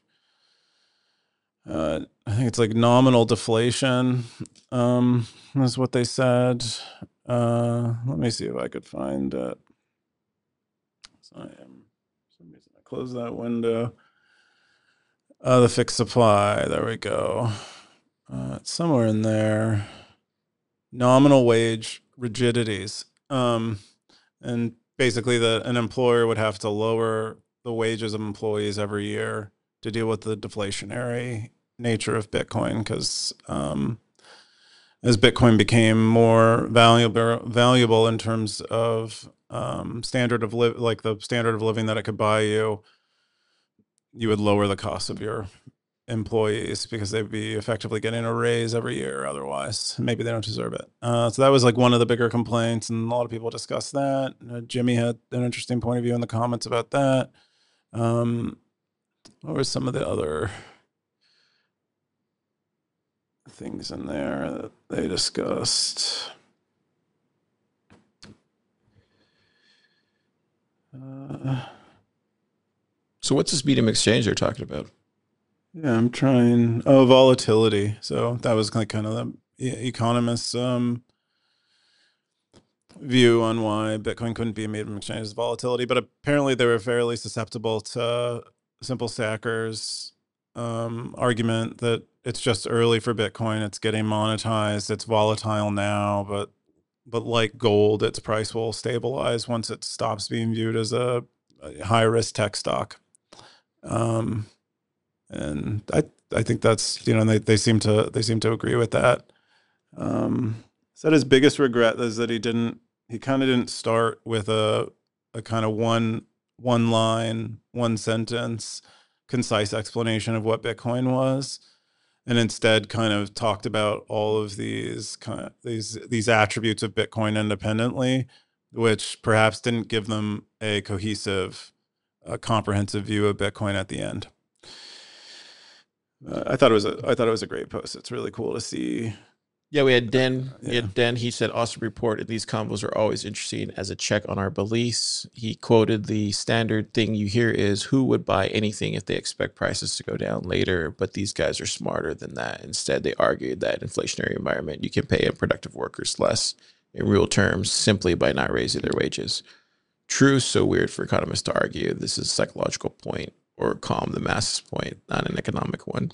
I think it's like nominal deflation, is what they said. Let me see if I could find it. So for some reason I closed that window. The fixed supply. There we go. It's somewhere in there. Nominal wage rigidities. And basically an employer would have to lower the wages of employees every year to deal with the deflationary nature of Bitcoin, because as Bitcoin became more valuable in terms of standard of the standard of living that it could buy you, you would lower the cost of your employees because they'd be effectively getting a raise every year. Otherwise, maybe they don't deserve it. So that was like one of the bigger complaints, and a lot of people discussed that. Jimmy had an interesting point of view in the comments about that. What were some of the other things in there that they discussed? So what's this medium exchange they're talking about? Yeah, I'm trying. Oh, volatility. So that was like kind of the economist's view on why Bitcoin couldn't be a medium exchange, is volatility. But apparently they were fairly susceptible to Simple Stacker's argument that it's just early for Bitcoin. It's getting monetized. It's volatile now, but like gold, its price will stabilize once it stops being viewed as a high risk tech stock. And I think that's, they seem to agree with that. Said his biggest regret is that he kind of didn't start with a kind of one line, one sentence, concise explanation of what Bitcoin was, and instead kind of talked about all of these attributes of Bitcoin independently, which perhaps didn't give them a cohesive, comprehensive view of Bitcoin at the end. I thought it was a great post. It's really cool to see. Yeah, we had Den. He said, awesome report. These combos are always interesting as a check on our beliefs. He quoted the standard thing you hear is, who would buy anything if they expect prices to go down later? But these guys are smarter than that. Instead, they argued that inflationary environment, you can pay unproductive workers less in real terms simply by not raising their wages. True, so weird for economists to argue. This is a psychological point, or calm the masses point, not an economic one.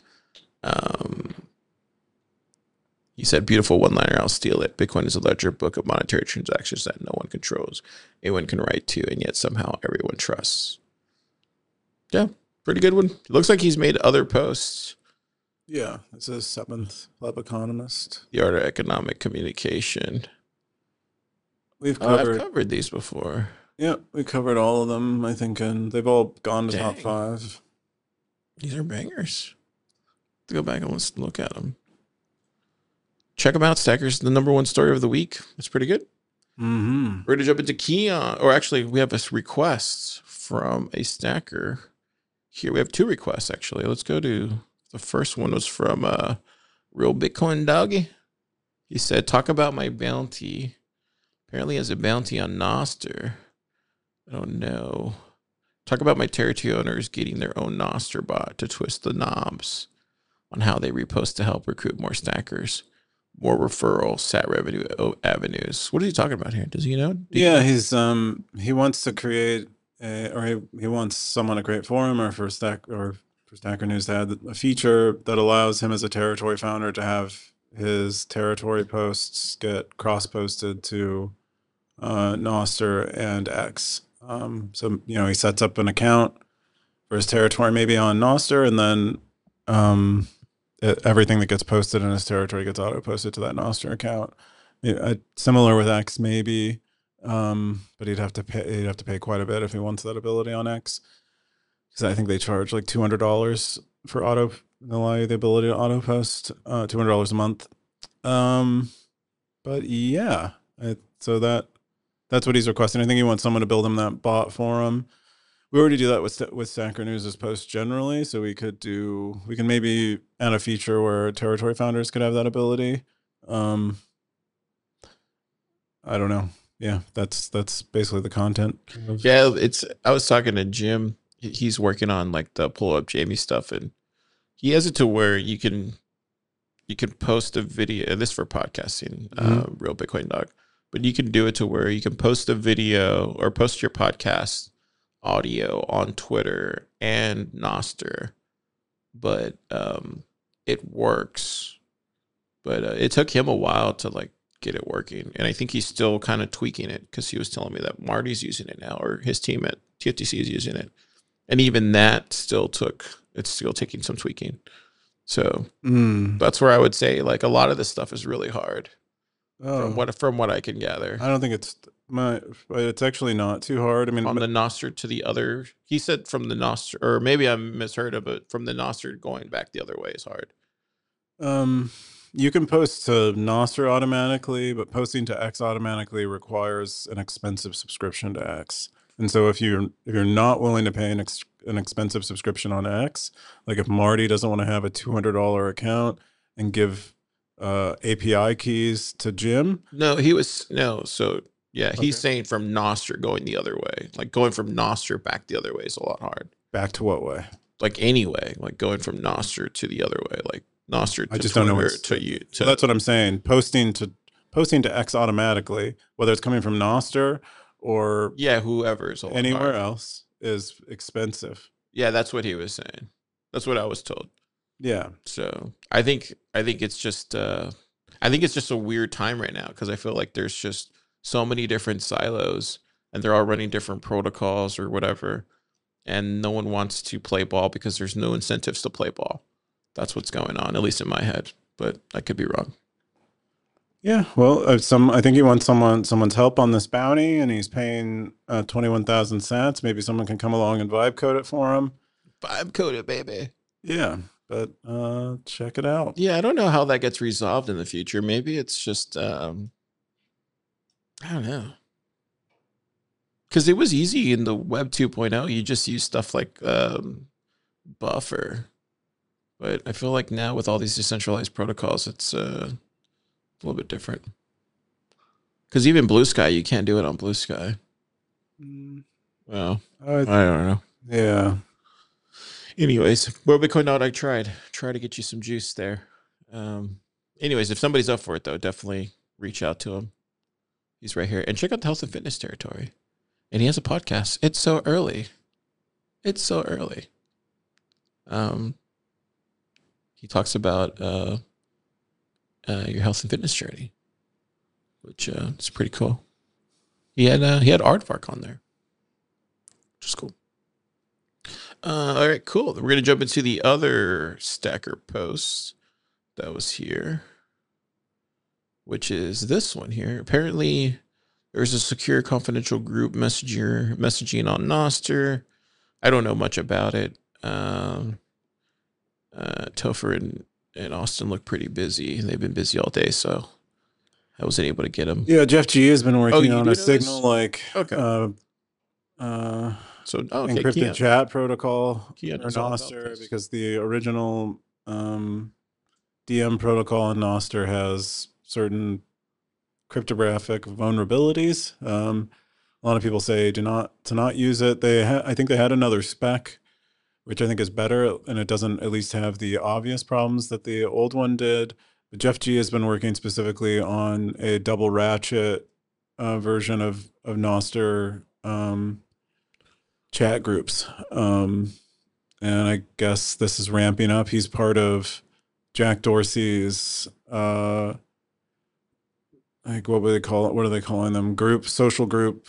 He said, beautiful one-liner, I'll steal it. Bitcoin is a ledger book of monetary transactions that no one controls. Anyone can write to, and yet somehow everyone trusts. Yeah, pretty good one. It looks like he's made other posts. Yeah, this is 7th Pleb Economist. The Art of Economic Communication. I've covered these before. Yeah, we covered all of them, I think, and they've all gone to Dang. top 5. These are bangers. To go back and let's look at them. Check them out, Stackers. The number one story of the week. It's pretty good. Mm-hmm. We're going to jump into Keon. Or actually, we have a request from a stacker. Here, we have 2 requests, actually. Let's go to the first one was from Real Bitcoin Doggy. He said, talk about my bounty. Apparently has a bounty on Nostr. I don't know. Talk about my territory owners getting their own Nostr bot to twist the knobs on how they repost to help recruit more stackers, more referral, SAT revenue avenues. What is he talking about here? Does he know? He's he wants to create he wants someone to create for him or for Stacker News to add a feature that allows him as a territory founder to have his territory posts get cross-posted to Nostr and X. So he sets up an account for his territory maybe on Nostr, and then everything that gets posted in his territory gets auto-posted to that Nostr account. Similar with X maybe, but he'd have to pay quite a bit if he wants that ability on X, because I think they charge like $200 for auto. They'll allow you the ability to auto post, $200 a month. But yeah, so that's what he's requesting. I think he wants someone to build him that bot for him. We already do that with Stacker News' posts generally, so we can maybe add a feature where territory founders could have that ability. I don't know. Yeah, that's basically the content. Yeah, I was talking to Jim. He's working on like the pull up Jamie stuff, and he has it to where you can post a video. This for podcasting, Real Bitcoin Dog, but you can do it to where you can post a video or post your podcast audio on Twitter and Nostr, but it works. But it took him a while to like get it working, and I think he's still kind of tweaking it because he was telling me that Marty's using it now, or his team at TFTC is using it, and even that it's still taking some tweaking. So that's where I would say like a lot of this stuff is really hard. From what I can gather, I don't think it's actually not too hard. I mean, on the Nostr to the other, he said from the Nostr, or maybe I misheard of it. From the Nostr going back the other way is hard. You can post to Nostr automatically, but posting to X automatically requires an expensive subscription to X. And so if you're not willing to pay an expensive subscription on X, like if Marty doesn't want to have a $200 account and give API keys to Jim. So yeah, he's saying from Nostr going the other way, like going from Nostr back the other way is a lot hard. Back to what way? Like anyway, like going from Nostr to the other way, like Nostr to I just Twitter, don't know to you. So that's what I'm saying. Posting to X automatically, whether it's coming from Nostr or whoever is anywhere else, is expensive. Yeah, that's what he was saying. That's what I was told. Yeah. So I think it's just a weird time right now because I feel like there's just so many different silos and they're all running different protocols or whatever, and no one wants to play ball because there's no incentives to play ball. That's what's going on, at least in my head, but I could be wrong. Yeah, well, I think he wants someone's help on this bounty, and he's paying 21,000 sats. Maybe someone can come along and vibe code it for him. Vibe code it, baby. Yeah, but check it out. Yeah, I don't know how that gets resolved in the future. Maybe it's just I don't know. Because it was easy in the Web 2.0. You just use stuff like Buffer. But I feel like now with all these decentralized protocols, it's a little bit different. Because even Blue Sky, you can't do it on Blue Sky. Well, I don't know. Yeah. Anyways, World Bitcoin Note, I tried to get you some juice there. Anyways, if somebody's up for it, though, definitely reach out to him. He's right here. And check out the health and fitness territory. And he has a podcast. It's so early. He talks about your health and fitness journey, which is pretty cool. He had Aardvark on there, which is cool. All right, cool. We're gonna jump into the other stacker post that was here, which is this one here. Apparently, there's a secure confidential group messaging on Nostr. I don't know much about it. Topher and Austin look pretty busy. They've been busy all day, so I wasn't able to get them. Yeah, Jeff G has been working you on do a know signal this? like Okay. encrypted Keon chat protocol Keon for knows all about Nostr this. because the original DM protocol in Nostr has certain cryptographic vulnerabilities. A lot of people say to not use it. I think they had another spec, which I think is better, and it doesn't at least have the obvious problems that the old one did. But Jeff G has been working specifically on a double ratchet version of Nostr chat groups. And I guess this is ramping up. He's part of Jack Dorsey's like what would they call it? What are they calling them? Social group.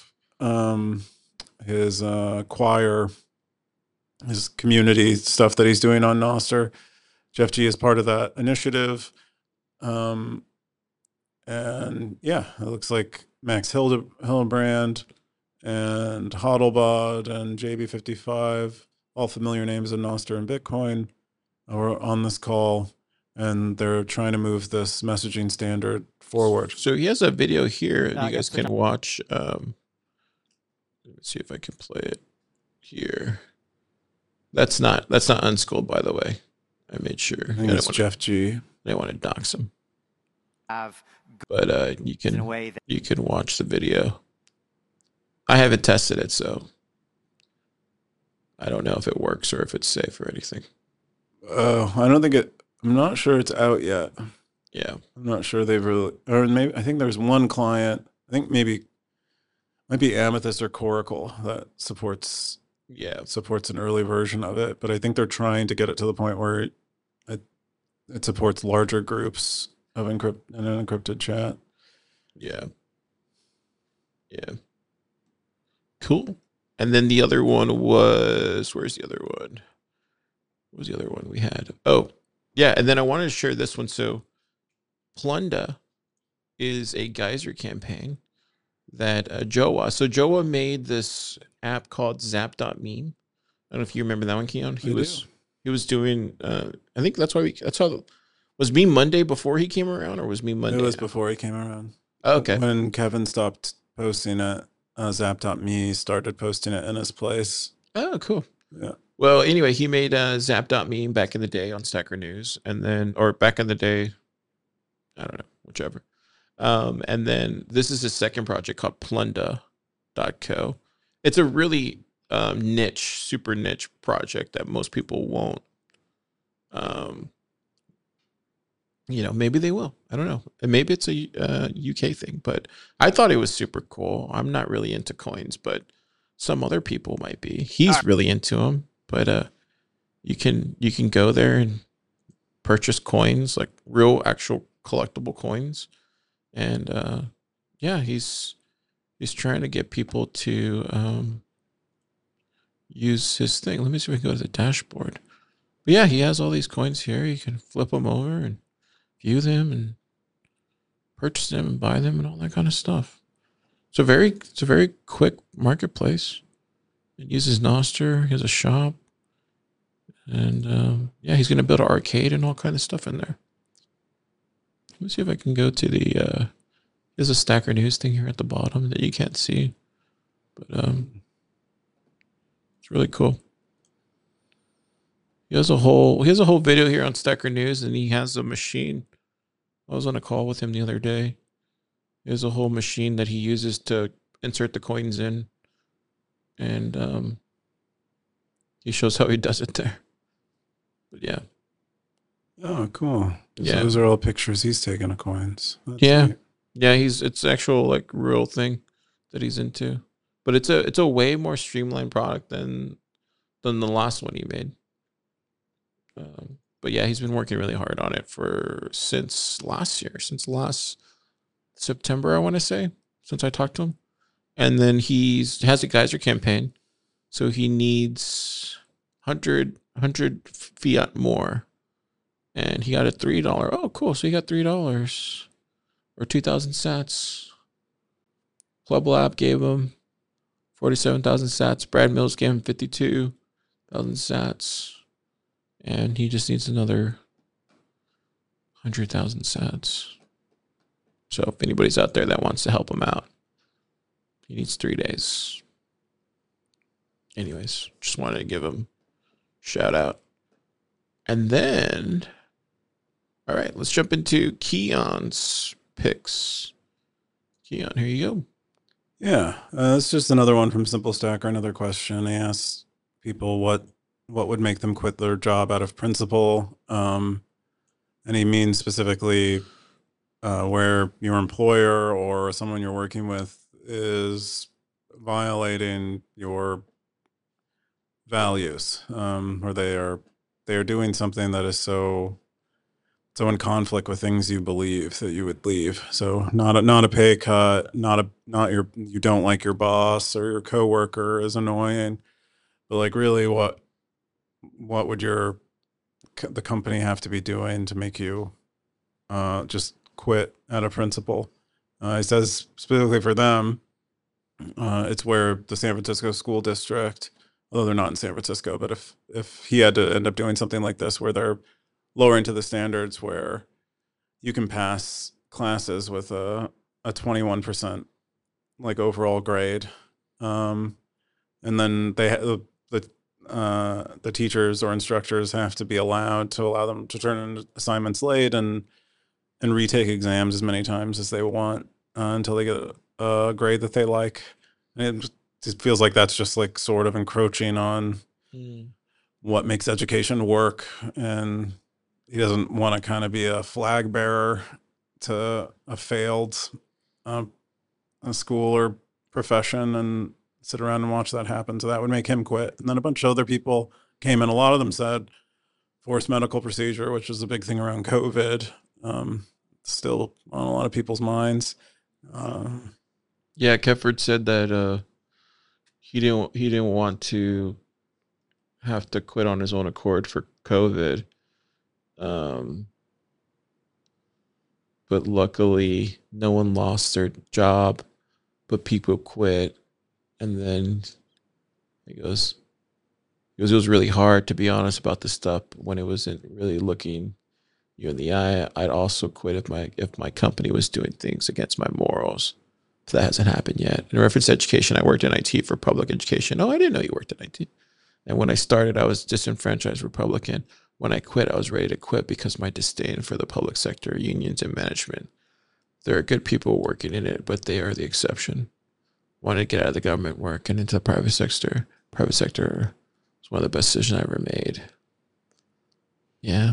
His choir, his community stuff that he's doing on Nostr. Jeff G is part of that initiative. And yeah, it looks like Max Hildebrand and Hodlbod and JB55, all familiar names in Nostr and Bitcoin, are on this call, and they're trying to move this messaging standard forward. So he has a video here you guys can watch. Let me see if I can play it here. That's not Unschooled, by the way. I made sure. I think it's Jeff G. They want to dox him. But you can watch the video. I haven't tested it, so I don't know if it works or if it's safe or anything. I don't think it. I'm not sure it's out yet. Yeah, I'm not sure they've really. Or maybe I think there's one client. I think maybe might be Amethyst or Coracle that supports an early version of it. But I think they're trying to get it to the point where it supports larger groups of an encrypted chat. Yeah. Cool. And then the other one was, where's the other one? What was the other one we had? Oh, yeah. And then I wanted to share this one. So Plunda is a Geyser campaign that Joa. So Joa made this app called Zap.meme. I don't know if you remember that one, Keon. He was doing, I think that's how, was Meme Monday before he came around, or was Meme Monday? It was before he came around. Oh, okay. When Kevin stopped posting it, Zap.me started posting it in his place. Oh, cool. Yeah. Well, anyway, he made Zap.meme back in the day on Stacker News, and then, or back in the day, I don't know, whichever. And then this is his second project called Plunda.co. It's a really niche, super niche project that most people won't. Maybe they will. I don't know. And maybe it's a UK thing, but I thought it was super cool. I'm not really into coins, but some other people might be. He's really into them, but you can go there and purchase coins, like real, actual collectible coins, and he's trying to get people to use his thing. Let me see if we can go to the dashboard. But yeah, he has all these coins here. You can flip them over and view them and purchase them and buy them and all that kind of stuff. It's a very quick marketplace. It uses Nostr. He has a shop, and he's going to build an arcade and all kind of stuff in there. Let me see if I can go to the. There's a Stacker News thing here at the bottom that you can't see, but it's really cool. He has a whole video here on Stacker News, and he has a machine. I was on a call with him the other day. He has a whole machine that he uses to insert the coins in, and he shows how he does it there. But yeah. Oh, cool. Yeah. So those are all pictures he's taken of coins. That's yeah. neat. Yeah, it's actual like real thing that he's into. But it's a way more streamlined product than the last one he made. But yeah, he's been working really hard on it since last September, I want to say, since I talked to him. And then he has a Geyser campaign, so he needs 100 fiat more, and he got a $3. Oh, cool! So he got $3 or 2,000 sats. Club Lab gave him 47,000 sats. Brad Mills gave him 52,000 sats. and he just needs another 100,000 sats. So if anybody's out there that wants to help him out, he needs 3 days. Anyways, just wanted to give him a shout out. And then, all right, let's jump into Keon's picks. Keon, here you go. Yeah, it's just another one from Simple Stacker. Another question. He asks people what would make them quit their job out of principle, and he means specifically where your employer or someone you're working with is violating your values, or they are doing something that is so in conflict with things you believe that you would leave. So not a pay cut, you don't like your boss or your coworker is annoying, but like really what would the company have to be doing to make you just quit out of principle? He says specifically for them, it's where the San Francisco school district, although they're not in San Francisco, but if he had to end up doing something like this where they're lowering to the standards where you can pass classes with a 21% like overall grade, and then the teachers or instructors have to be allowed to allow them to turn in assignments late and retake exams as many times as they want until they get a grade that they like. And it just feels like that's just like sort of encroaching on what makes education work. And he doesn't want to kind of be a flag bearer to a failed a school or profession and sit around and watch that happen. So that would make him quit. And then a bunch of other people came in. A lot of them said forced medical procedure, which was a big thing around COVID. Still on a lot of people's minds. Yeah, Kefford said that he didn't want to have to quit on his own accord for COVID. But luckily no one lost their job, but people quit. And then it was really hard, to be honest, about this stuff when it wasn't really looking you in the eye. I'd also quit if my company was doing things against my morals. So that hasn't happened yet. In reference to education, I worked in IT for public education. Oh, I didn't know you worked in IT. And when I started, I was disenfranchised Republican. When I quit, I was ready to quit because my disdain for the public sector, unions, and management. There are good people working in it, but they are the exception. Wanted to get out of the government work and into the private sector. Private sector was one of the best decisions I ever made. Yeah.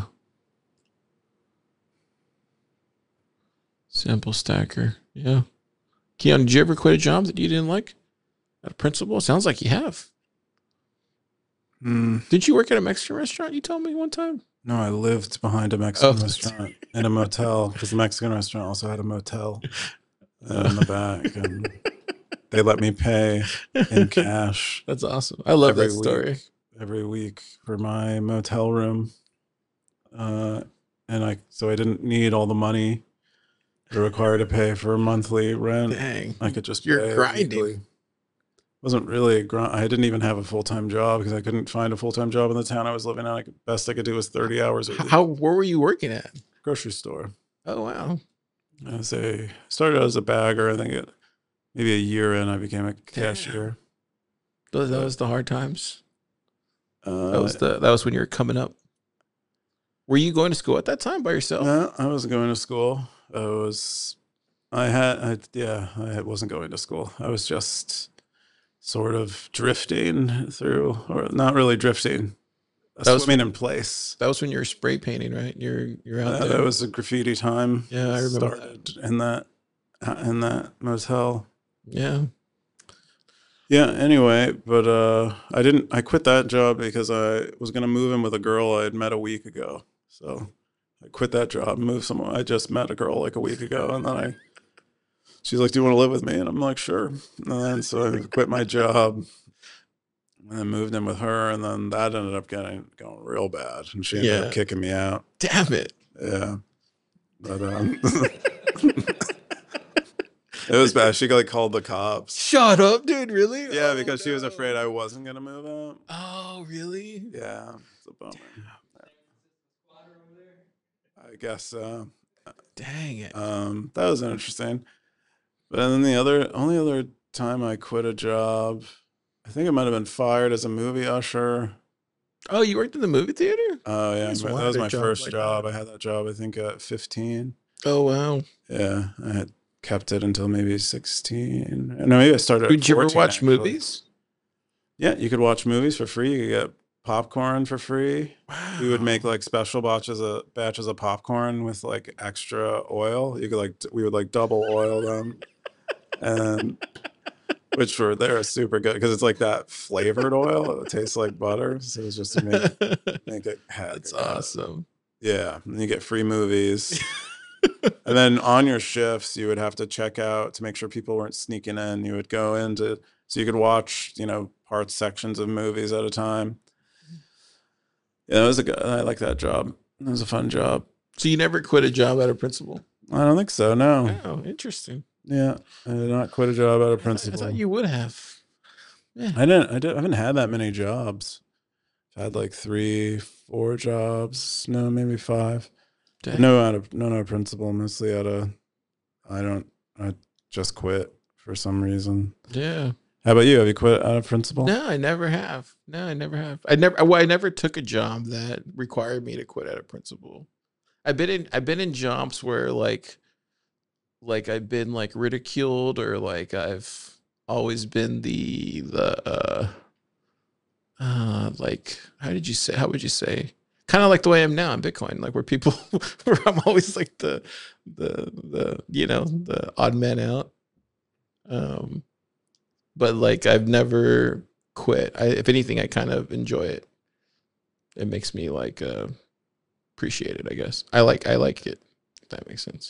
Simple Stacker. Yeah. Keon, did you ever quit a job that you didn't like? At a principal? Sounds like you have. Did you work at a Mexican restaurant? You told me one time. No, I lived behind a Mexican restaurant in a motel because the Mexican restaurant also had a motel in the back, and they let me pay in cash. That's awesome. I love that story. Every week for my motel room, so I didn't need all the money required to pay for monthly rent. Dang, I could just you're grinding. Weekly. Wasn't really a grind. I didn't even have a full-time job because I couldn't find a full-time job in the town I was living in. Best I could do was 30 hours a week. Where were you working at? Grocery store. Oh, wow. Started out as a bagger. I think maybe a year in, I became a cashier. That was the hard times. That was when you were coming up. Were you going to school at that time by yourself? No, I wasn't going to school. I wasn't going to school. I was just sort of drifting through, or not really drifting, swimming in place. That was when you were spray painting, right? You're out there. That was a graffiti time. Yeah, I remember started in that motel. Yeah. Yeah. Anyway, but I quit that job because I was going to move in with a girl I had met a week ago. So I quit that job, moved somewhere. I just met a girl like a week ago, and then she's like, "Do you want to live with me?" And I'm like, "Sure." And then so I quit my job and then moved in with her, and then that ended up going real bad, and she ended up kicking me out. Damn it. Yeah. But it was bad. She called the cops. Shut up, dude. Really? Yeah, because she was afraid I wasn't gonna move out. Oh, really? Yeah, it's a bummer. I guess Dang it. that was interesting. But then the only other time I quit a job, I think it might have been fired as a movie usher. Oh, you worked in the movie theater? Oh yeah, Just that wanted was a my job first like job. that. I had that job I think at 15. Oh, wow. Yeah, I had kept it until maybe 16. No, maybe I started at Did you ever 14, watch actually. movies? Yeah, you could watch movies for free. You could get popcorn for free. Wow. We would make like special batches of popcorn with like extra oil. You could we would like double oil them, and they're super good because it's like that flavored oil. It tastes like butter, so it's just to make it heck. That's awesome. Yeah, and you get free movies. And then on your shifts, you would have to check out to make sure people weren't sneaking in. You would go into so you could watch, parts sections of movies at a time. Yeah, I like that job. It was a fun job. So you never quit a job at a principal? I don't think so. No. Oh, interesting. Yeah, I did not quit a job at a I principal. thought you would have. Yeah. I haven't had that many jobs. I've had like 3, 4 jobs. No, maybe 5. Dang. No, out of principal. Mostly I just quit for some reason. Yeah. How about you? Have you quit out of principal? No, I never have. I never took a job that required me to quit at a principal. I've been in jobs where like I've been like ridiculed, or like I've always been the like how would you say kind of like the way I am now in Bitcoin, like where people where I'm always like the odd man out. But like I've never quit. If anything, I kind of enjoy it. It makes me like appreciate it, I guess. I like it, if that makes sense.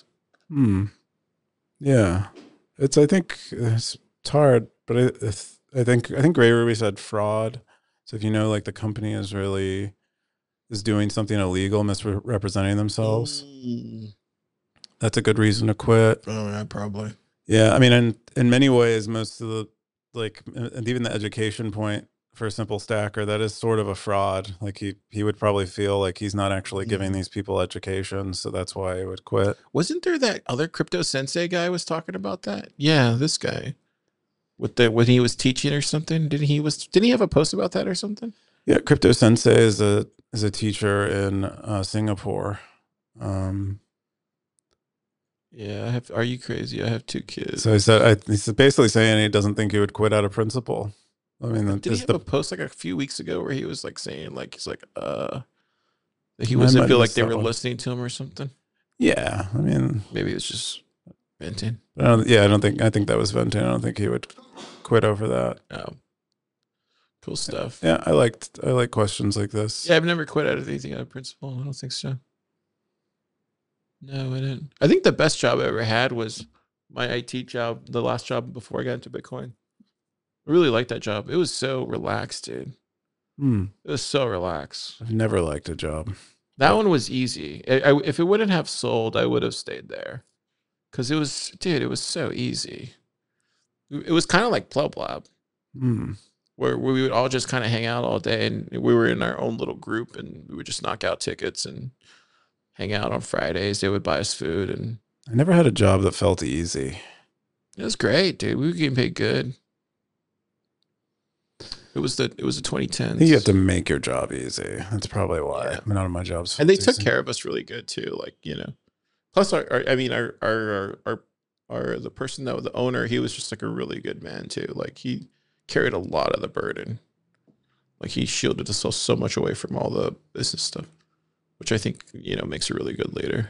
Yeah, I think it's hard, but I think Gray Ruby said fraud. So if like the company is doing something illegal, misrepresenting themselves, that's a good reason to quit. Oh, yeah, probably. Yeah, I mean, in many ways, most of the and even the education point for a simple stacker, that is sort of a fraud. Like he would probably feel like he's not actually giving these people education, so that's why he would quit. Wasn't there that other Crypto Sensei guy was talking about that? Yeah, this guy when he was teaching or something. Didn't he have a post about that or something? Yeah, Crypto Sensei is a teacher in Singapore. Yeah, Are you crazy? I have 2 kids. So he's basically saying he doesn't think he would quit out of principle. I mean, Did he have a post like a few weeks ago where he was like saying like that he wasn't feel like they were listening to him or something? Yeah, I mean, maybe it was just venting. I think that was venting. I don't think he would quit over that. Oh, cool stuff. Yeah, I like questions like this. Yeah, I've never quit out of anything out of principle. I don't think so. No, I didn't. I think the best job I ever had was my IT job, the last job before I got into Bitcoin. I really liked that job. It was so relaxed, dude. It was so relaxed. I've never liked a job. That one was easy. If it wouldn't have sold, I would have stayed there. Because it was so easy. It was kind of like Pleb Lab. Where we would all just kind of hang out all day, and we were in our own little group, and we would just knock out tickets and hang out on Fridays. They would buy us food, and I never had a job that felt easy. it was great, dude. We were getting paid good. It was the 2010s. I think you have to make your job easy. That's probably why. Yeah. I mean, none of my jobs. And they took care of us really good too. Like, plus the person that was the owner, he was just like a really good man too. Like he carried a lot of the burden. Like he shielded us so much away from all the business stuff, which I think, makes a really good leader.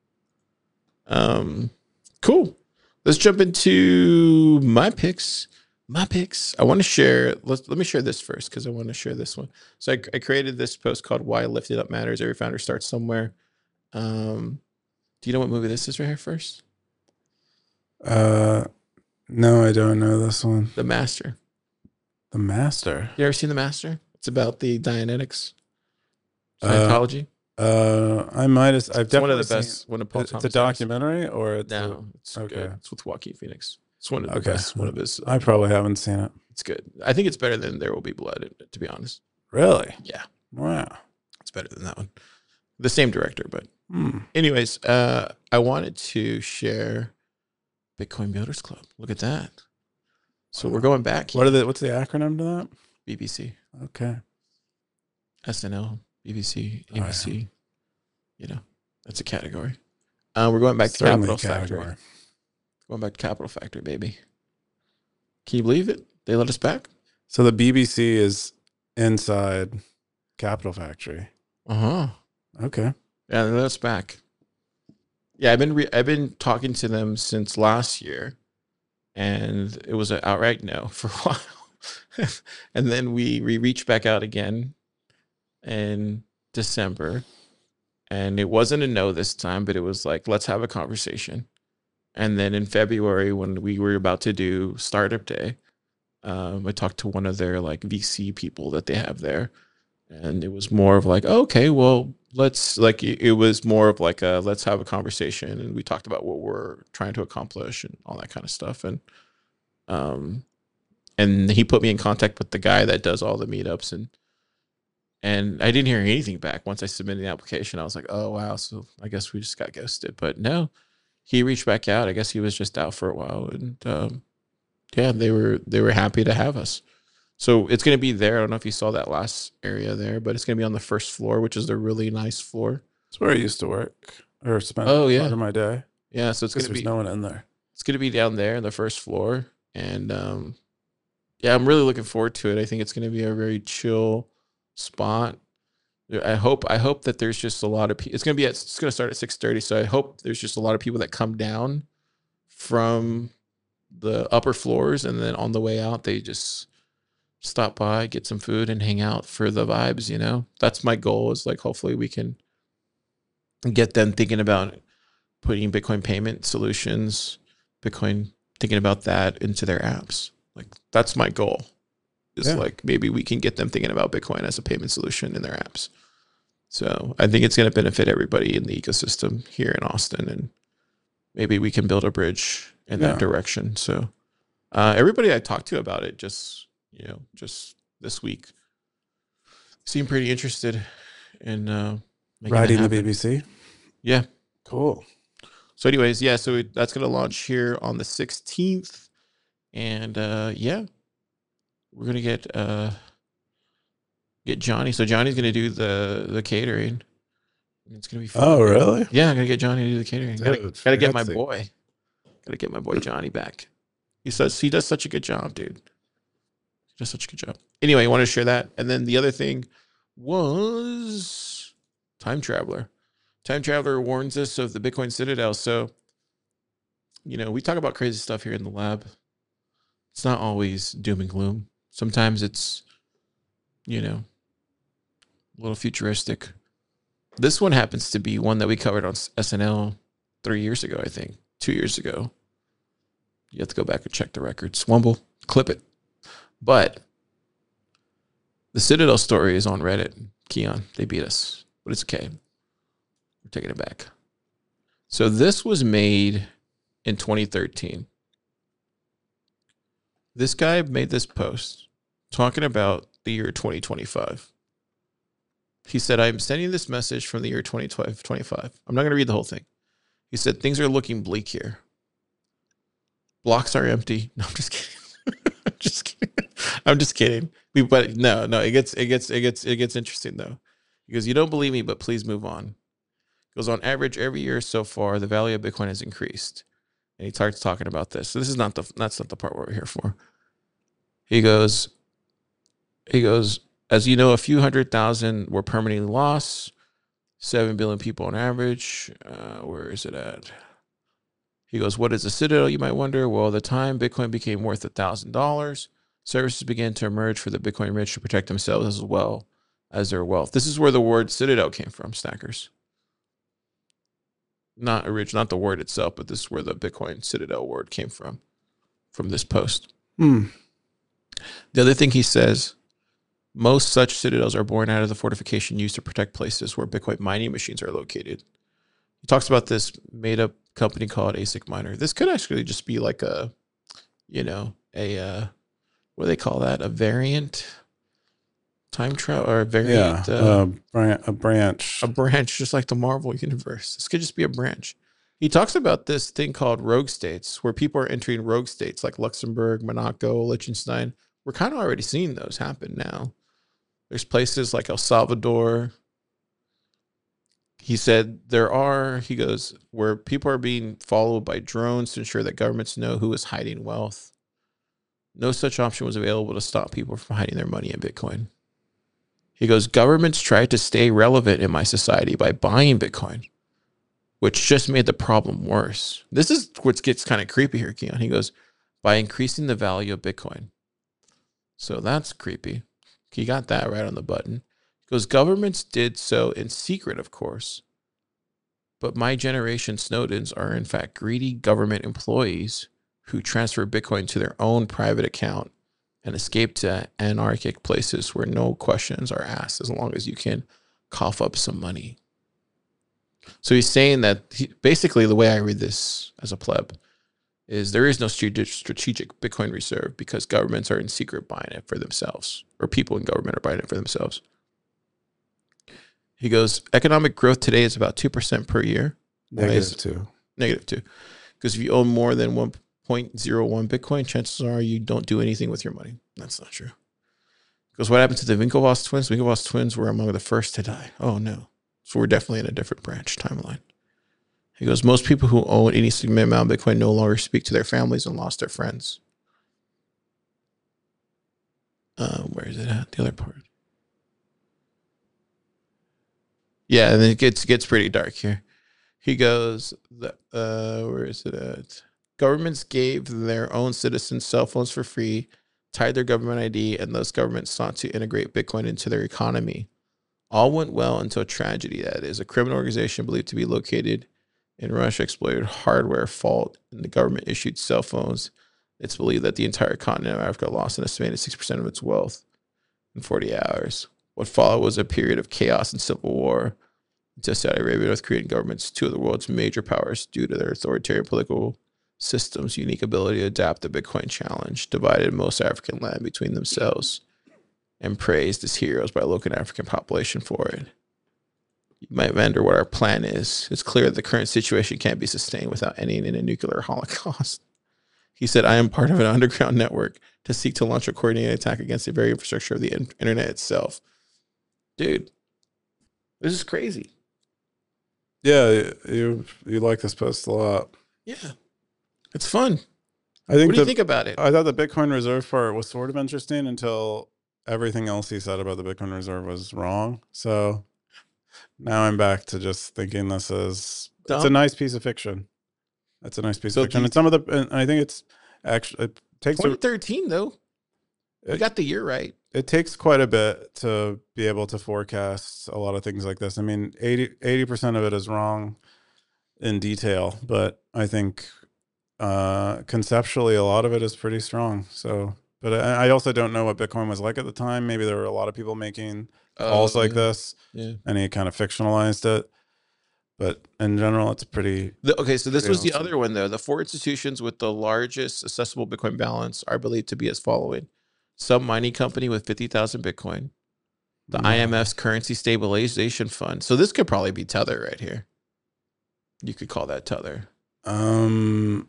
Cool. Let's jump into my picks. I want to share. Let me share this first because I want to share this one. So I created this post called "Why Lifting Up Matters." Every founder starts somewhere. Do you know what movie this is right here first? No, I don't know this one. The Master. The Master. You ever seen The Master? It's about the Dianetics, Scientology. I might have. I've definitely one of the best. seen, One of Paul it's Thomas a documentary, or it's No, it's okay. good. It's with Joaquin Phoenix. It's one of the best. One of his. I probably haven't seen it. It's good. I think it's better than There Will Be Blood, to be honest. Really? Yeah. Wow. It's better than that one. The same director, but Anyways, I wanted to share Bitcoin Builders Club. Look at that. So we're going back. What's the acronym to that? BBC, Okay. SNL, BBC, Oh, yeah. ABC. You know, that's a category. We're going back to Certainly Capital a category. Factory. Going back to Capital Factory, baby. Can you believe it? They let us back. So the BBC is inside Capital Factory. Okay. Yeah, they let us back. Yeah, I've been talking to them since last year, and it was an outright no for a while. And then we reached back out again in December, and it wasn't a no this time, but it was like, let's have a conversation. And then in February, when we were about to do Startup Day, I talked to one of their like VC people that they have there, and it was more of like, oh, okay, well, let's like it was more of like a let's have a conversation, and we talked about what we're trying to accomplish and all that kind of stuff, and he put me in contact with the guy that does all the meetups, and I didn't hear anything back once I submitted the application. I was like, oh wow, so I guess we just got ghosted. But no, he reached back out. I guess he was just out for a while, and yeah, they were happy to have us. So it's going to be there. I don't know if you saw that last area there, but it's going to be on the first floor, which is a really nice floor. It's where I used to work or spend Oh, yeah. part of my day. Yeah, so it's going Because to there's be no one in there. it's going to be down there on the first floor, and yeah, I'm really looking forward to it. I think it's going to be a very chill spot. I hope that there's just a lot of people. It's going to start at 6:30, so I hope there's just a lot of people that come down from the upper floors, and then on the way out they just stop by, get some food, and hang out for the vibes. You know, that's my goal. Is like hopefully we can get them thinking about putting Bitcoin payment solutions, Bitcoin, thinking about that into their apps. Like that's my goal. Is like maybe we can get them thinking about Bitcoin as a payment solution in their apps. So I think it's going to benefit everybody in the ecosystem here in Austin, and maybe we can build a bridge in that direction. So everybody I talked to about it just this week seemed pretty interested in Riding the BBC? Yeah. Cool. So anyways, yeah, so that's going to launch here on the 16th. And yeah, we're going to get Johnny. So Johnny's going to do the catering. It's going to be fun. Oh, really? Yeah, I'm going to get Johnny to do the catering. Dude, Got to get my boy. Got to get my boy Johnny back. He does such a good job, dude. He does such a good job. Anyway, I wanted to share that. And then the other thing was Time Traveler. Time Traveler warns us of the Bitcoin Citadel. So, we talk about crazy stuff here in the lab. It's not always doom and gloom. Sometimes it's, a little futuristic. This one happens to be one that we covered on SNL 3 years ago, I think. 2 years ago. You have to go back and check the records. Swumble, clip it. But the Citadel story is on Reddit. Keon, they beat us. But it's okay. We're taking it back. So this was made in 2013. This guy made this post talking about the year 2025. He said, I'm sending this message from the year 2025. I'm not going to read the whole thing. He said, things are looking bleak here. Blocks are empty. No, I'm just kidding. I'm just kidding. But no, it gets interesting though. He goes, you don't believe me, but please move on. He goes, on average, every year so far, the value of Bitcoin has increased. And he starts talking about this. So that's not the part we're here for. He goes, as you know, a few 100,000 were permanently lost. 7 billion people on average. Where is it at? He goes, what is the Citadel, you might wonder? Well, at the time Bitcoin became worth $1,000, services began to emerge for the Bitcoin rich to protect themselves as well as their wealth. This is where the word Citadel came from, Stackers. Not the word itself, but this is where the Bitcoin Citadel word came from this post. The other thing he says, most such citadels are born out of the fortification used to protect places where Bitcoin mining machines are located. He talks about this made-up company called ASIC Miner. This could actually just be like a what do they call that? A variant time travel or variant. A branch. A branch, just like the Marvel universe. This could just be a branch. He talks about this thing called rogue states, where people are entering rogue states like Luxembourg, Monaco, Liechtenstein. We're kind of already seeing those happen now. There's places like El Salvador. He said he goes, where people are being followed by drones to ensure that governments know who is hiding wealth. No such option was available to stop people from hiding their money in Bitcoin. He goes, governments tried to stay relevant in my society by buying Bitcoin, which just made the problem worse. This is what gets kind of creepy here, Keon. He goes, by increasing the value of Bitcoin. So that's creepy. He got that right on the button. He goes, governments did so in secret, of course. But my generation Snowdens are in fact greedy government employees who transfer Bitcoin to their own private account and escape to anarchic places where no questions are asked as long as you can cough up some money. So he's saying that basically the way I read this as a pleb is there is no strategic Bitcoin reserve because governments are in secret buying it for themselves, or people in government are buying it for themselves. He goes, economic growth today is about 2% per year. -2. -2. Because if you own more than 1.01 Bitcoin, chances are you don't do anything with your money. That's not true. Because what happened to the Winklevoss twins? Winklevoss twins were among the first to die. Oh, no. So we're definitely in a different branch timeline. He goes, most people who own any significant amount of Bitcoin no longer speak to their families and lost their friends. Where is it at? The other part. Yeah, and then it gets pretty dark here. He goes, where is it at? Governments gave their own citizens cell phones for free, tied their government ID, and those governments sought to integrate Bitcoin into their economy. All went well until tragedy, that is. A criminal organization believed to be located in Russia exploited hardware fault, and the government issued cell phones. It's believed that the entire continent of Africa lost an estimated 6% of its wealth in 40 hours. What followed was a period of chaos and civil war until Saudi Arabia, North Korean governments, two of the world's major powers, due to their authoritarian political system's unique ability to adapt the Bitcoin challenge, divided most African land between themselves and praised as heroes by local African population for it. You might wonder what our plan is. It's clear that the current situation can't be sustained without ending in a nuclear holocaust. He said, I am part of an underground network to seek to launch a coordinated attack against the very infrastructure of the internet itself. Dude, this is crazy. Yeah, you like this post a lot. Yeah, it's fun. I think what do you think about it? I thought the Bitcoin Reserve part was sort of interesting until everything else he said about the Bitcoin Reserve was wrong. So now I'm back to just thinking this is it's a nice piece of fiction. That's a nice piece of fiction. And some of and I think it's actually it takes 2013 though. You got the year right. It takes quite a bit to be able to forecast a lot of things like this. I mean, 80% of it is wrong in detail, but I think conceptually a lot of it is pretty strong. So, but I also don't know what Bitcoin was like at the time. Maybe there were a lot of people making calls like this, and he kind of fictionalized it. But in general, it's pretty. Okay, so this was awesome. the other one, though. The 4 institutions with the largest accessible Bitcoin balance are believed to be as following. Some mining company with 50,000 Bitcoin. The IMF's Currency Stabilization Fund. So this could probably be Tether right here. You could call that Tether. I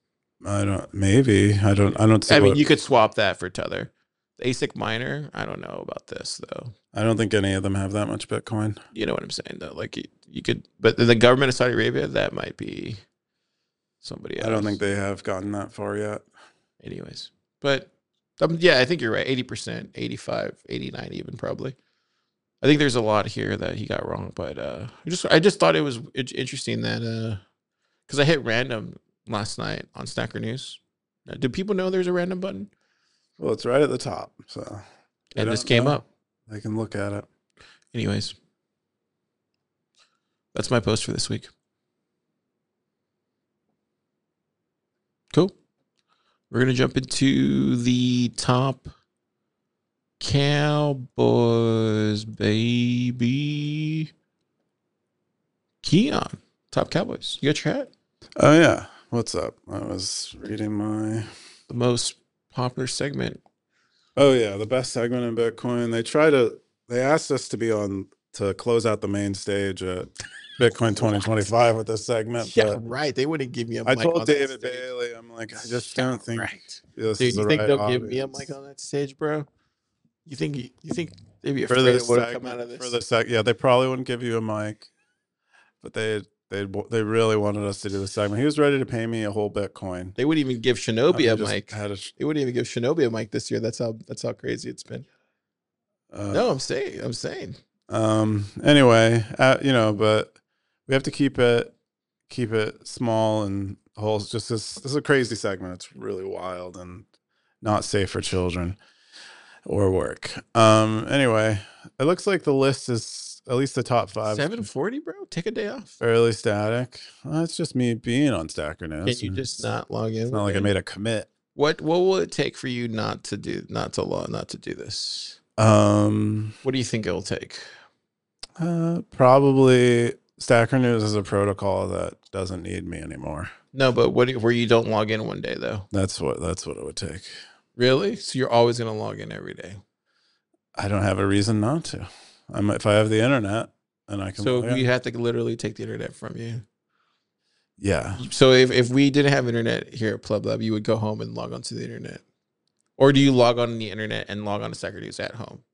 don't see. I mean, you could swap that for Tether. The ASIC miner, I don't know about this, though. I don't think any of them have that much Bitcoin. You know what I'm saying, though? Like, you could, but the government of Saudi Arabia, that might be somebody else. I don't think they have gotten that far yet. Anyways, but yeah, I think you're right. 80%, 85, 89 even probably. I think there's a lot here that he got wrong, but I just thought it was interesting that because I hit random last night on Stacker News. Do people know there's a random button? Well, it's right at the top, so and this came up. They can look at it. Anyways, that's my post for this week. Cool. We're going to jump into the top Cowboys, baby. Keon, top Cowboys. You got your hat? Oh, yeah. What's up? I was reading the most popular segment Oh yeah, the best segment in Bitcoin. They asked us to be on to close out the main stage at Bitcoin 2025 with this segment, Yeah, but right. They wouldn't give me a I mic told on that David stage. Bailey, I'm like, I just Yeah, don't think right. this Dude, is you the think right they'll give me a mic audience on that stage, bro? You think they'd be for afraid of this what would come out segment. of For this? the sec, yeah, they probably wouldn't give you a mic, but they really wanted us to do the segment. He was ready to pay me a whole Bitcoin. They wouldn't even give Shinobi We a just mic. had a They wouldn't even give Shinobi a mic this year. That's how crazy it's been. No, I'm saying. Anyway, but we have to keep it small and whole. Just this is a crazy segment. It's really wild and not safe for children or work. Anyway, it looks like the list is at least the top five 740, bro. Take a day off. fairly static. Well, it's just me being on Stacker Can News. you just not log in? It's not like I made a commit. What will it take for you not to do this? What do you think it'll take? Probably Stacker News is a protocol that doesn't need me anymore. No, but where you don't log in one day though? That's what it would take. Really? So you're always gonna log in every day? I don't have a reason not to. If I have the internet and I can. So log in. we have to literally take the internet from you. Yeah. So if we didn't have internet here at Pleb Lab, you would go home and log onto the internet, or do you log on the internet and log on to Stacker News at home?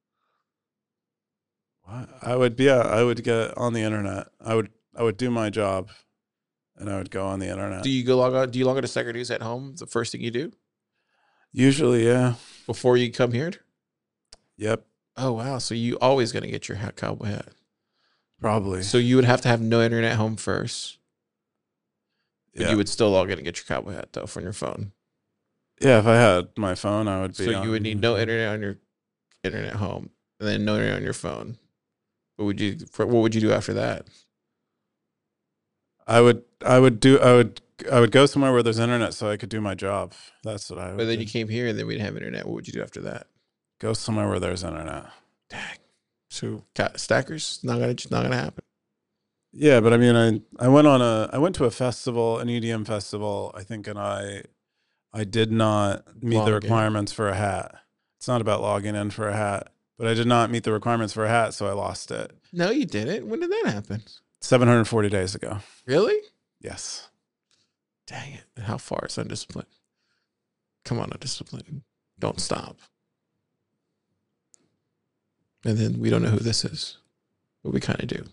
I would get on the internet. I would do my job, and I would go on the internet. Do you go log on? Do you log on to Stacker News at home? The first thing you do Usually, yeah. before you come here? Yep. Oh wow! So you always gonna get your cowboy hat? Probably. So you would have to have no internet at home first, but Yeah. you would still log in and get your cowboy hat though from your phone. Yeah. If I had my phone, I would be. So you would need no internet on your internet home, and then no internet on your phone. What would you do after that? I would go somewhere where there's internet so I could do my job. That's what I would. But then do. you came here, and then we'd have internet. What would you do after that? Go somewhere where there's internet. Dang. So Stackers not gonna happen. Yeah, but I mean, I went to a festival, an EDM festival, I think, and I did not meet the Log in. requirements for a hat. It's not about logging in for a hat, but I did not meet the requirements for a hat, so I lost it. No, you didn't. When did that happen? 740 days ago. Really? Yes. Dang it! How far is undisciplined? Come on, undisciplined. Don't stop. And then we don't know who this is, but we kind of do.